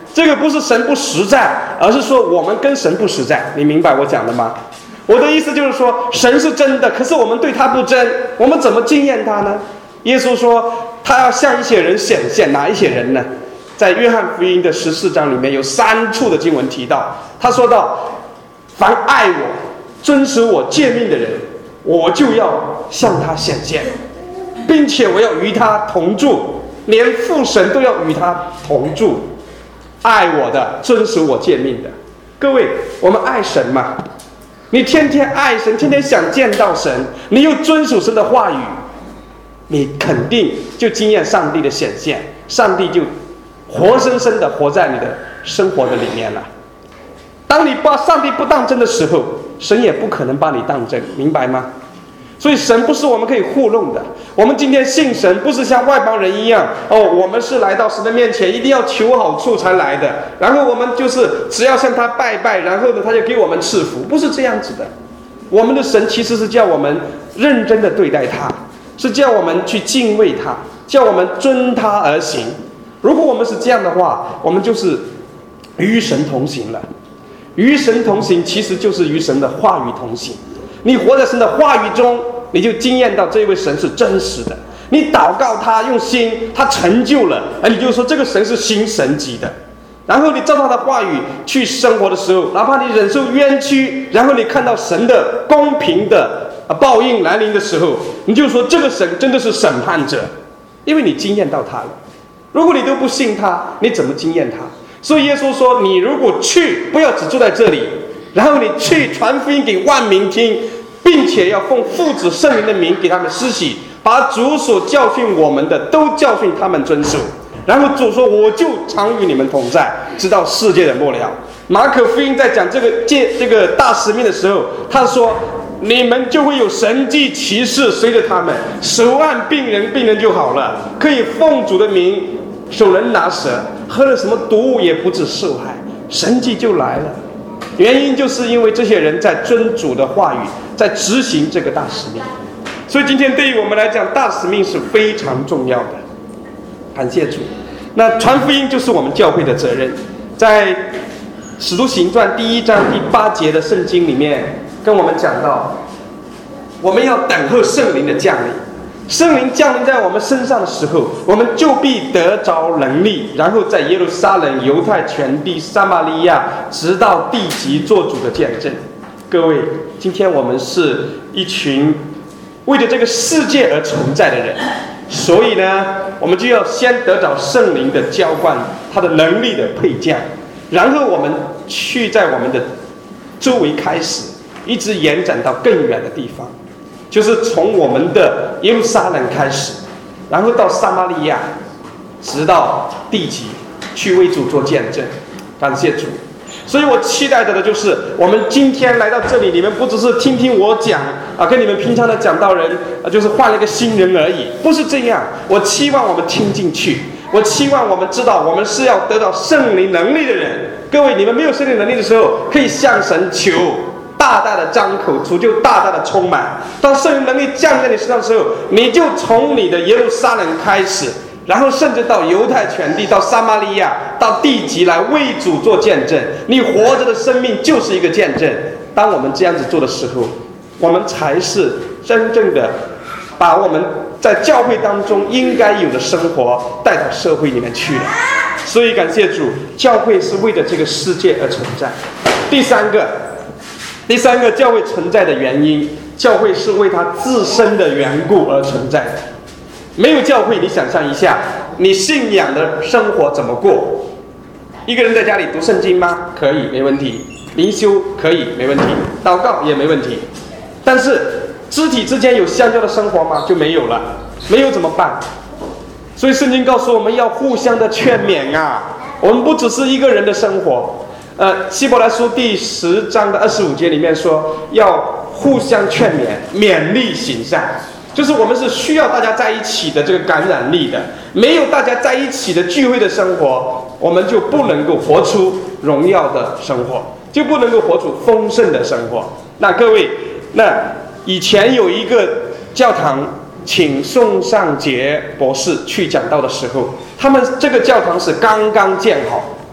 这个不是神不实在，而是说我们跟神不实在。你明白我讲的吗？我的意思就是说，神是真的，可是我们对他不真，我们怎么经验他呢？耶稣说他要向一些人显现，哪一些人呢？在约翰福音的14章里面有3处的经文提到，他说到，凡爱我、遵守我诫命的人，我就要向他显现，并且我要与他同住，连父神都要与他同住。爱我的，遵守我诫命的。各位，我们爱神吗？你天天爱神，天天想见到神，你又遵守神的话语，你肯定就经验上帝的显现，上帝就活生生的活在你的生活的里面了。当你把上帝不当真的时候，神也不可能把你当真，明白吗？所以神不是我们可以糊弄的。我们今天信神，不是像外邦人一样，我们是来到神的面前一定要求好处才来的，然后我们就是只要向他拜拜，然后呢他就给我们赐福，不是这样子的。我们的神其实是叫我们认真的对待他，是叫我们去敬畏他，叫我们遵他而行。如果我们是这样的话，我们就是与神同行了。与神同行其实就是与神的话语同行。你活在神的话语中，你就经验到这位神是真实的。你祷告他，用心，他成就了，你就说这个神是新神级的。然后你照他的话语去生活的时候，哪怕你忍受冤屈，然后你看到神的公平的报应来临的时候，你就说这个神真的是审判者，因为你经验到他了。如果你都不信他，你怎么经验他？所以耶稣说，你如果去，不要只住在这里，然后你去传福音给万民听，并且要奉父子圣灵的名给他们施洗，把主所教训我们的都教训他们遵守。然后主说，我就常与你们同在，直到世界的末了。马可福音在讲这个大使命的时候，他说你们就会有神迹奇事随着他们，手按病人就好了，可以奉主的名手能拿蛇，喝了什么毒物也不致受害，神迹就来了。原因就是因为这些人在遵主的话语，在执行这个大使命。所以今天对于我们来讲，大使命是非常重要的。感谢主。那传福音就是我们教会的责任。在使徒行传第1章第8节的圣经里面跟我们讲到，我们要等候圣灵的降临。圣灵降临在我们身上的时候，我们就必得着能力，然后在耶路撒冷、犹太全地、撒玛利亚，直到地极做主的见证。各位，今天我们是一群为了这个世界而存在的人，所以呢，我们就要先得着圣灵的浇灌，他的能力的配降，然后我们去在我们的周围开始，一直延展到更远的地方。就是从我们的耶路撒冷开始，然后到撒玛利亚，直到地极，去为主做见证。感谢主。所以我期待的就是我们今天来到这里，你们不只是听听我讲跟你们平常的讲道人就是换了个新人而已，不是这样。我期望我们听进去，我期望我们知道我们是要得到圣灵能力的人。各位，你们没有圣灵能力的时候，可以向神求，大大的张口，主就大大的充满。当圣灵能力降在你身上的时候，你就从你的耶路撒冷开始，然后甚至到犹太全地，到撒玛利亚，到地极来为主做见证。你活着的生命就是一个见证。当我们这样子做的时候，我们才是真正的把我们在教会当中应该有的生活带到社会里面去了。所以感谢主，教会是为了这个世界而存在。第三个教会存在的原因，教会是为它自身的缘故而存在的。没有教会，你想象一下，你信仰的生活怎么过？一个人在家里读圣经吗？可以，没问题。灵修可以，没问题。祷告也没问题。但是肢体之间有相交的生活吗？就没有了。没有怎么办？所以圣经告诉我们要互相的劝勉啊。我们不只是一个人的生活。希伯来书第10章的25节里面说，要互相劝勉，勉励行善。就是我们是需要大家在一起的这个感染力的，没有大家在一起的聚会的生活，我们就不能够活出荣耀的生活，就不能够活出丰盛的生活。那各位，那以前有一个教堂请宋尚杰博士去讲道的时候，他们这个教堂是刚刚建好，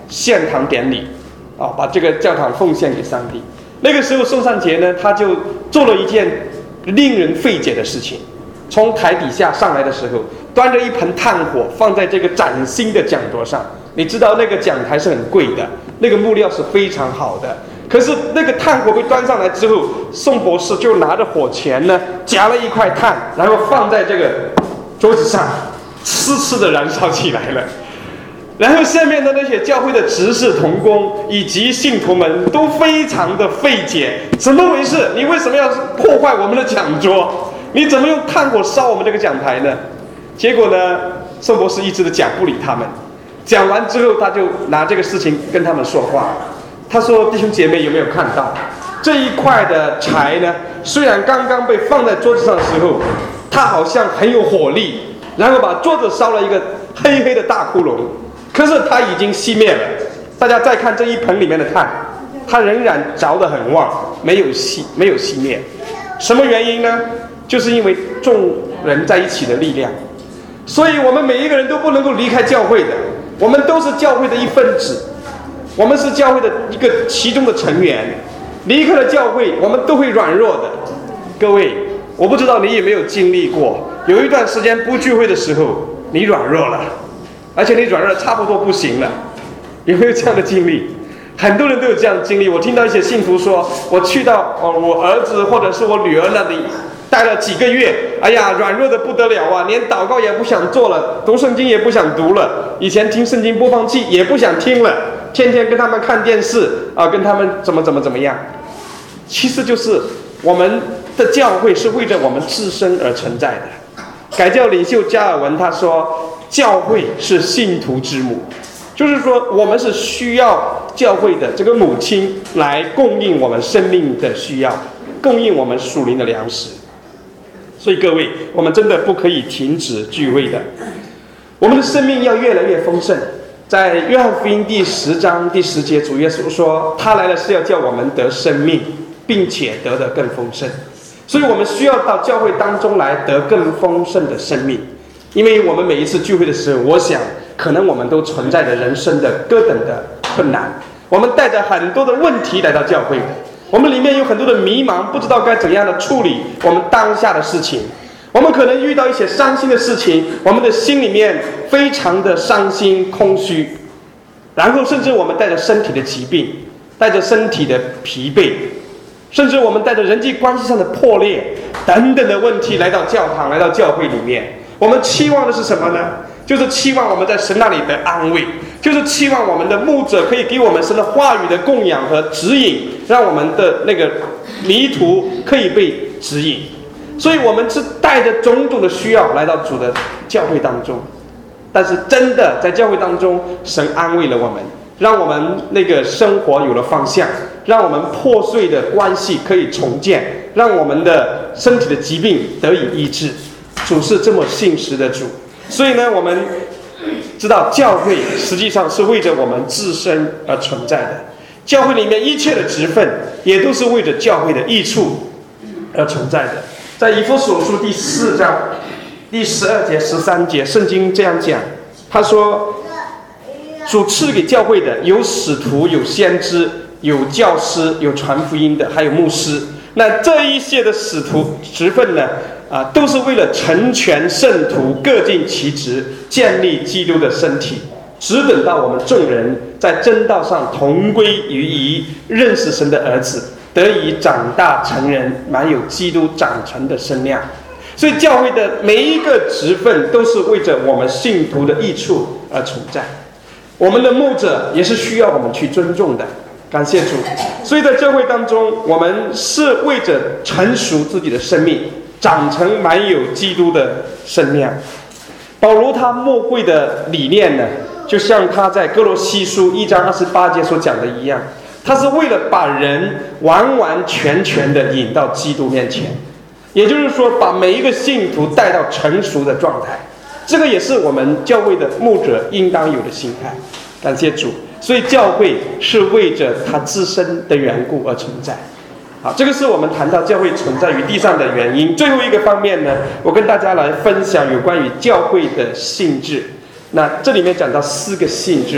献堂典礼，把这个教堂奉献给上帝。那个时候宋尚节呢，他就做了一件令人费解的事情，从台底下上来的时候，端着一盆炭火放在这个崭新的讲桌上。你知道那个讲台是很贵的，那个木料是非常好的。可是那个炭火被端上来之后，宋博士就拿着火钳呢，夹了一块炭，然后放在这个桌子上，呲呲的燃烧起来了。然后下面的那些教会的执事同工以及信徒们都非常的费解，怎么回事？你为什么要破坏我们的讲桌？你怎么用炭火烧我们这个讲台呢？结果呢，宋博士一直的讲不理他们。讲完之后，他就拿这个事情跟他们说话。他说：“弟兄姐妹，有没有看到这一块的柴呢？虽然刚刚被放在桌子上的时候，它好像很有火力，然后把桌子烧了一个黑黑的大窟窿，可是它已经熄灭了。大家再看这一盆里面的炭，它仍然着得很旺，没有熄灭。什么原因呢？就是因为众人在一起的力量。所以我们每一个人都不能够离开教会的。”我们都是教会的一份子，我们是教会的一个其中的成员。离开了教会，我们都会软弱的。各位，我不知道你有没有经历过，有一段时间不聚会的时候，你软弱了，而且你软弱差不多不行了。有没有这样的经历？很多人都有这样的经历。我听到一些信徒说，我去到我儿子或者是我女儿那里待了几个月，哎呀，软弱的不得了啊，连祷告也不想做了，读圣经也不想读了，以前听圣经播放器也不想听了，天天跟他们看电视跟他们怎么样。其实就是我们的教会是为着我们自身而存在的。改教领袖加尔文他说，教会是信徒之母，就是说我们是需要教会的这个母亲来供应我们生命的需要，供应我们属灵的粮食。所以各位，我们真的不可以停止聚会的，我们的生命要越来越丰盛。在约翰福音第10章第10节，主耶稣说，他来了是要叫我们得生命，并且得的更丰盛。所以我们需要到教会当中来得更丰盛的生命。因为我们每一次聚会的时候，我想可能我们都存在着人生的各等的困难，我们带着很多的问题来到教会的，我们里面有很多的迷茫，不知道该怎样的处理我们当下的事情。我们可能遇到一些伤心的事情，我们的心里面非常的伤心空虚，然后甚至我们带着身体的疾病，带着身体的疲惫，甚至我们带着人际关系上的破裂等等的问题来到教堂，来到教会里面。我们期望的是什么呢？就是期望我们在神那里的安慰，就是期望我们的牧者可以给我们神的话语的供养和指引，让我们的那个迷途可以被指引。所以我们是带着种种的需要来到主的教会当中，但是真的在教会当中，神安慰了我们，让我们那个生活有了方向，让我们破碎的关系可以重建，让我们的身体的疾病得以医治。主是这么信实的主，所以呢，我们知道教会实际上是为着我们自身而存在的，教会里面一切的职分也都是为着教会的益处而存在的。在以弗所书第4章第12节13节，圣经这样讲，他说，主赐给教会的有使徒，有先知，有教师，有传福音的，还有牧师。那这一些的使徒职分呢，都是为了成全圣徒，各尽其职，建立基督的身体，只等到我们众人在真道上同归于一，认识神的儿子，得以长大成人，满有基督长成的身量。所以教会的每一个职分都是为着我们信徒的益处而存在。我们的牧者也是需要我们去尊重的，感谢主。所以在教会当中，我们是为着成熟自己的生命，长成满有基督的身量。保罗他末会的理念呢，就像他在哥罗西书1章28节所讲的一样，他是为了把人完完全全的引到基督面前，也就是说把每一个信徒带到成熟的状态。这个也是我们教会的牧者应当有的心态，感谢主。所以教会是为着他自身的缘故而存在。好，这个是我们谈到教会存在于地上的原因。最后一个方面呢，我跟大家来分享有关于教会的性质。那这里面讲到4个性质。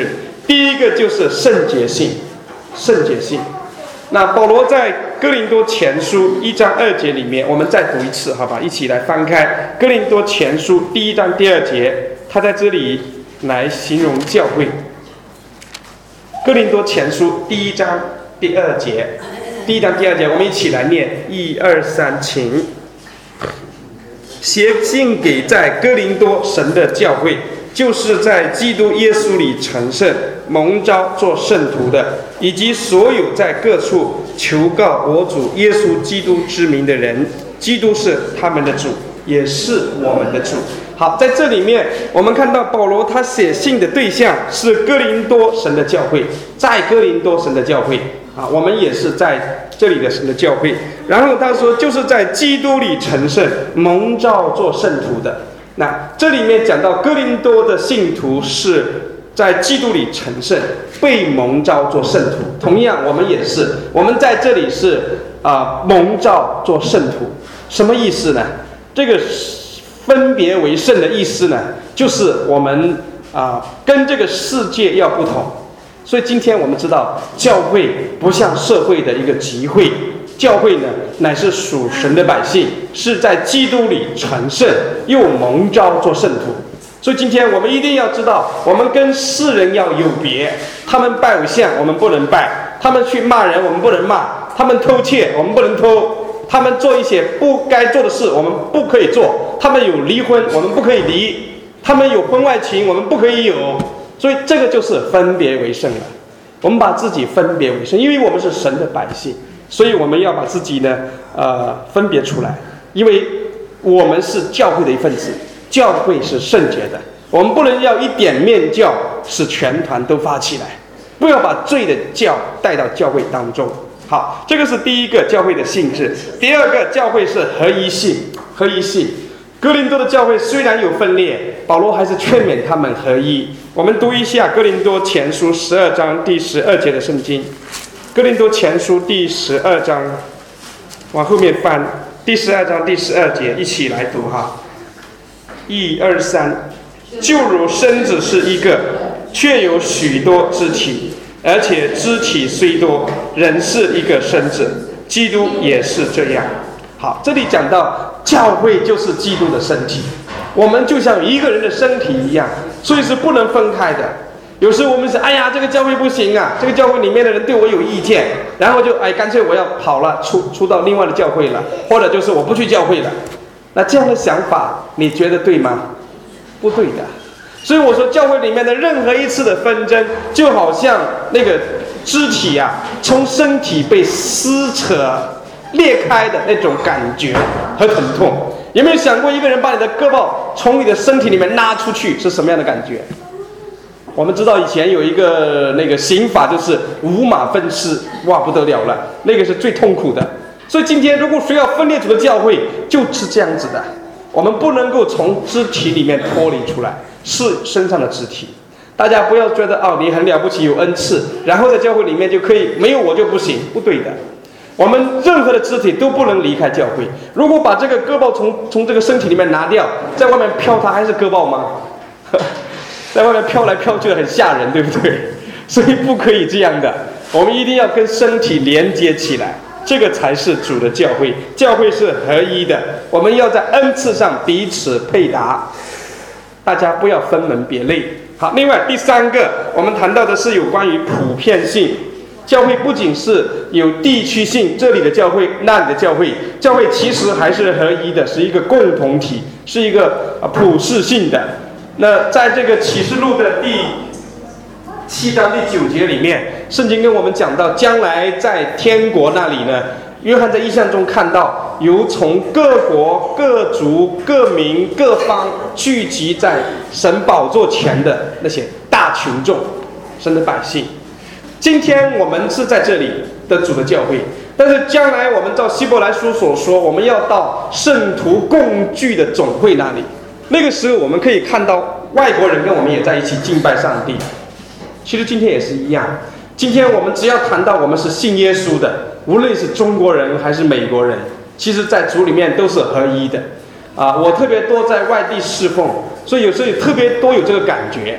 第一个就是圣洁性，圣洁性。那保罗在哥林多前书1章2节里面，我们再读一次，好吧？一起来翻开哥林多前书1章2节，他在这里来形容教会。哥林多前书1章2节，1章2节，我们一起来念，1、2、3，请。写信给在哥林多神的教会，就是在基督耶稣里成圣、蒙召做圣徒的，以及所有在各处求告我主耶稣基督之名的人。基督是他们的主，也是我们的主。好，在这里面我们看到保罗他写信的对象是哥林多神的教会，在哥林多神的教会啊，我们也是在这里的神的教会。然后他说，就是在基督里成圣、蒙召做圣徒的。那这里面讲到哥林多的信徒是在基督里成圣，被蒙召做圣徒。同样，我们也是，我们在这里是蒙召做圣徒。什么意思呢？这个分别为圣的意思呢，就是我们跟这个世界要不同。所以今天我们知道，教会不像社会的一个集会，教会呢乃是属神的百姓，是在基督里成圣，又蒙召做圣徒。所以今天我们一定要知道，我们跟世人要有别。他们拜偶像，我们不能拜；他们去骂人，我们不能骂；他们偷窃，我们不能偷；他们做一些不该做的事，我们不可以做；他们有离婚，我们不可以离；他们有婚外情，我们不可以有。所以这个就是分别为圣了。我们把自己分别为圣，因为我们是神的百姓，所以我们要把自己呢分别出来，因为我们是教会的一份子，教会是圣洁的，我们不能要一点面教使全团都发起来，不要把罪的教带到教会当中。好，这个是第一个教会的性质。第二个，教会是合一性，合一性。哥林多的教会虽然有分裂，保罗还是劝勉他们合一。我们读一下哥林多前书12章第12节的圣经。哥林多前书第12章，往后面翻，第12章第12节，一起来读哈。1、2、3，就如身子是一个，却有许多肢体，而且肢体虽多，人是一个身子，基督也是这样。好，这里讲到教会就是基督的身体，我们就像一个人的身体一样，所以是不能分开的。有时我们是哎呀，这个教会不行啊，这个教会里面的人对我有意见，然后就干脆我要跑了，出到另外的教会了，或者就是我不去教会了。那这样的想法，你觉得对吗？不对的。所以我说，教会里面的任何一次的纷争，就好像那个肢体啊，从身体被撕扯裂开的那种感觉和疼痛。有没有想过，一个人把你的胳膊从你的身体里面拉出去是什么样的感觉？我们知道以前有一个那个刑法，就是五马分尸，哇，不得了了，那个是最痛苦的。所以今天如果需要分裂出的教会就是这样子的，我们不能够从肢体里面脱离出来，是身上的肢体。大家不要觉得你很了不起，有恩赐，然后在教会里面就可以没有我就不行，不对的。我们任何的肢体都不能离开教会。如果把这个胳膊从这个身体里面拿掉，在外面飘，它还是胳膊吗？在外面飘来飘去的很吓人，对不对？所以不可以这样的，我们一定要跟身体连接起来，这个才是主的教会。教会是合一的，我们要在恩赐上彼此配搭，大家不要分门别类。好，另外第三个，我们谈到的是有关于普遍性。教会不仅是有地区性，这里的教会，那里的教会，教会其实还是合一的，是一个共同体，是一个普世性的。那在这个启示录的第7章第9节里面，圣经跟我们讲到，将来在天国那里呢，约翰在异象中看到有从各国、各族、各民、各方聚集在神宝座前的那些大群众，神的百姓。今天我们是在这里的主的教会，但是将来我们照希伯来书所说，我们要到圣徒共聚的总会那里。那个时候我们可以看到外国人跟我们也在一起敬拜上帝。其实今天也是一样，今天我们只要谈到我们是信耶稣的，无论是中国人还是美国人，其实在主里面都是合一的。我特别多在外地侍奉，所以有时候也特别多有这个感觉。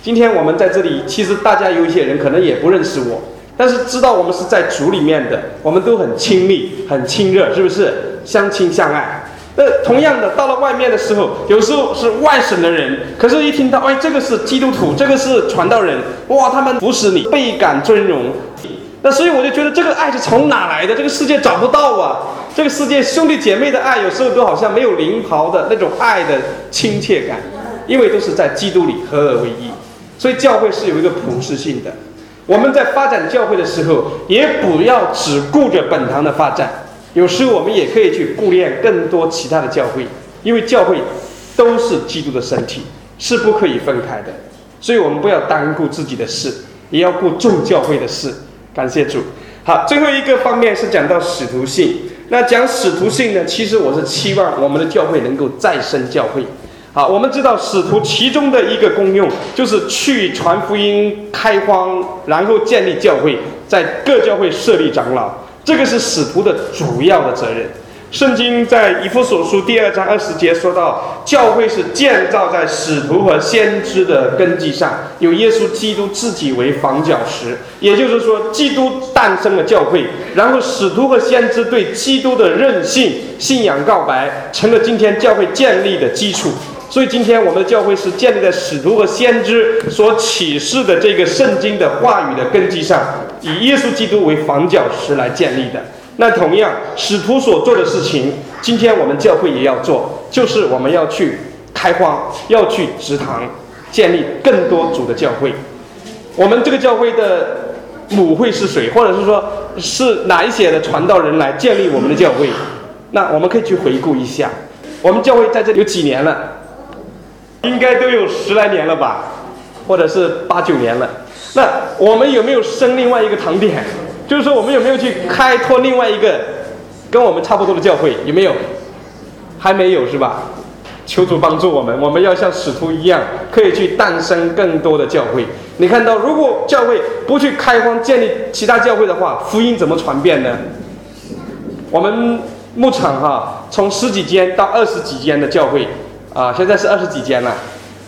今天我们在这里，其实大家有一些人可能也不认识我，但是知道我们是在主里面的，我们都很亲密、很亲热，是不是？相亲相爱。同样的，到了外面的时候，有时候是外省的人，可是一听到，哎，这个是基督徒，这个是传道人，哇，他们服侍你，倍感尊荣。那所以我就觉得这个爱是从哪来的？这个世界找不到啊！这个世界兄弟姐妹的爱，有时候都好像没有灵袍的那种爱的亲切感，因为都是在基督里合而为一。所以教会是有一个普世性的。我们在发展教会的时候，也不要只顾着本堂的发展。有时候我们也可以去顾念更多其他的教会，因为教会都是基督的身体，是不可以分开的。所以我们不要单顾自己的事，也要顾众教会的事。感谢主。好，最后一个方面是讲到使徒性。那讲使徒性呢，其实我是期望我们的教会能够再生教会。好，我们知道使徒其中的一个功用就是去传福音、开荒，然后建立教会，在各教会设立长老。这个是使徒的主要的责任。圣经在以弗所书2章20节说到，教会是建造在使徒和先知的根基上，有耶稣基督自己为房角石。也就是说，基督诞生了教会，然后使徒和先知对基督的认信、信仰告白，成了今天教会建立的基础。所以今天我们的教会是建立在使徒和先知所启示的这个圣经的话语的根基上，以耶稣基督为房角石来建立的。那同样，使徒所做的事情，今天我们教会也要做，就是我们要去开荒，要去植堂，建立更多主的教会。我们这个教会的母会是谁，或者是说是哪一些的传道人来建立我们的教会？那我们可以去回顾一下，我们教会在这里有几年了？应该都有10来年了吧，或者是8、9年了。那我们有没有生另外一个堂点？就是说我们有没有去开拓另外一个跟我们差不多的教会？有没有？还没有是吧？求主帮助我们，我们要像使徒一样，可以去诞生更多的教会。你看到，如果教会不去开荒建立其他教会的话，福音怎么传遍呢？我们牧场从10几间到20几间的教会现在是20几间了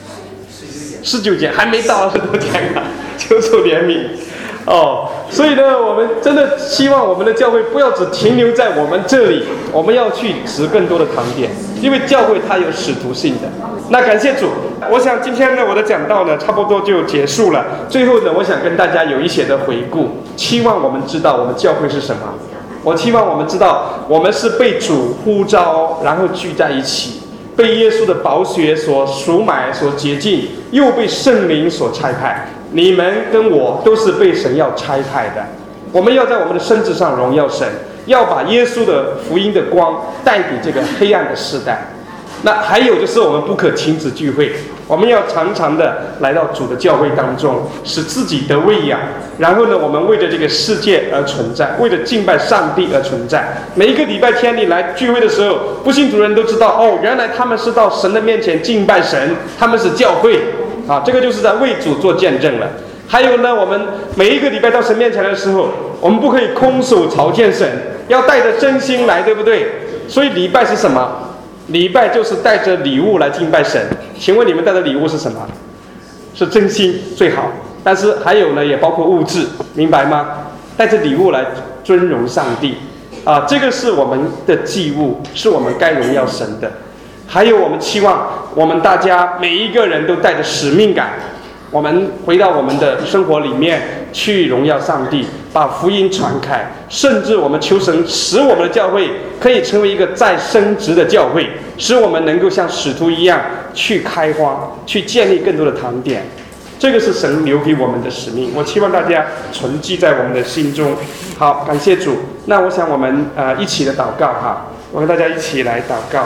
，19间，还没到20多间呢，求主怜悯。所以呢，我们真的希望我们的教会不要只停留在我们这里，我们要去植更多的堂点，因为教会它有使徒性的。那感谢主，我想今天呢，我的讲道呢差不多就结束了。最后呢，我想跟大家有一些的回顾，期望我们知道我们教会是什么。我期望我们知道，我们是被主呼召，然后聚在一起，被耶稣的宝血所赎买、所洁净，又被圣灵所差派。你们跟我都是被神要差派的，我们要在我们的身子上荣耀神，要把耶稣的福音的光带给这个黑暗的时代。那还有就是我们不可停止聚会，我们要常常的来到主的教会当中，使自己得喂养。然后呢，我们为着这个世界而存在，为了敬拜上帝而存在。每一个礼拜天你来聚会的时候，不信主人都知道，原来他们是到神的面前敬拜神，他们是教会这个就是在为主做见证了。还有呢，我们每一个礼拜到神面前的时候，我们不可以空手朝见神，要带着真心来，对不对？所以礼拜是什么？礼拜就是带着礼物来敬拜神。请问你们带的礼物是什么？是真心最好，但是还有呢，也包括物质，明白吗？带着礼物来尊荣上帝这个是我们的祭物，是我们该荣耀神的。还有我们期望我们大家每一个人都带着使命感，我们回到我们的生活里面去荣耀上帝，把福音传开，甚至我们求神使我们的教会可以成为一个再升值的教会，使我们能够像使徒一样去开荒，去建立更多的堂点。这个是神留给我们的使命，我期望大家存记在我们的心中。好，感谢主。那我想我们一起的祷告我跟大家一起来祷告。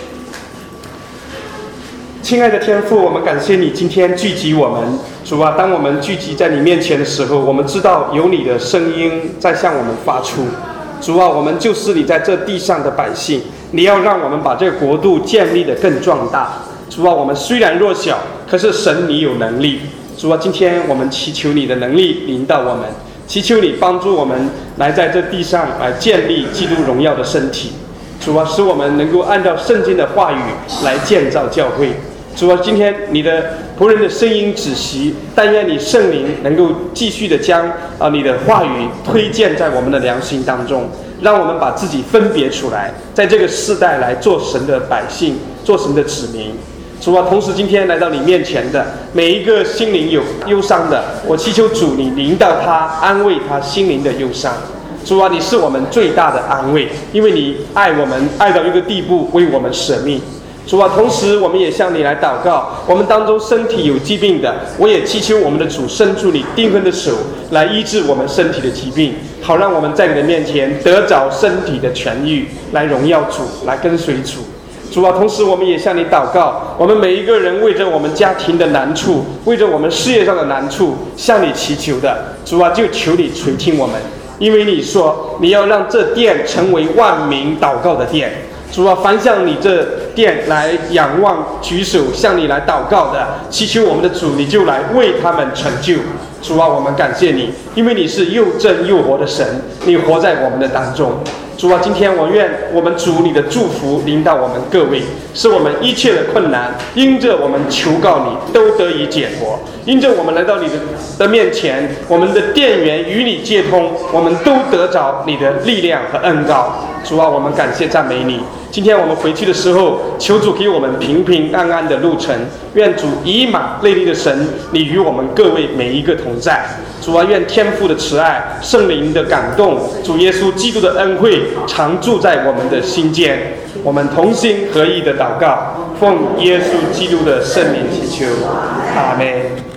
亲爱的天父，我们感谢你今天聚集我们。主啊，当我们聚集在你面前的时候，我们知道有你的声音在向我们发出。主啊，我们就是你在这地上的百姓，你要让我们把这个国度建立得更壮大。主啊，我们虽然弱小，可是神你有能力。主啊，今天我们祈求你的能力临到我们，祈求你帮助我们来在这地上来建立基督荣耀的身体。主啊，使我们能够按照圣经的话语来建造教会。 主啊，今天你的仆人的声音止息，但愿你圣灵能够继续的将你的话语推荐在我们的良心当中，让我们把自己分别出来，在这个世代来做神的百姓，做神的子民。主啊，同时今天来到你面前的每一个心灵有忧伤的，我祈求主你临到他，安慰他心灵的忧伤。主啊，你是我们最大的安慰，因为你爱我们爱到一个地步，为我们舍命。主啊，同时我们也向你来祷告，我们当中身体有疾病的，我也祈求我们的主伸出你钉痕的手来医治我们身体的疾病，好让我们在你的面前得着身体的痊愈，来荣耀主，来跟随主。主啊，同时我们也向你祷告，我们每一个人为着我们家庭的难处，为着我们事业上的难处向你祈求的，主啊，就求你垂听我们，因为你说你要让这殿成为万民祷告的殿。主啊，凡向你这殿来仰望举手向你来祷告的，祈求我们的主你就来为他们成就。主啊，我们感谢你，因为你是又真又活的神，你活在我们的当中。主啊，今天我愿我们主你的祝福临到我们各位，使我们一切的困难因着我们求告你都得以解脱，因着我们来到你的面前，我们的电源与你接通，我们都得着你的力量和恩膏。主啊，我们感谢赞美你。今天我们回去的时候，求主给我们平平安安的路程，愿主以马内利的神你与我们各位每一个同在。主啊，愿天父的慈爱、圣灵的感动、主耶稣基督的恩惠常住在我们的心间。我们同心合意的祷告，奉耶稣基督的圣名祈求，阿们。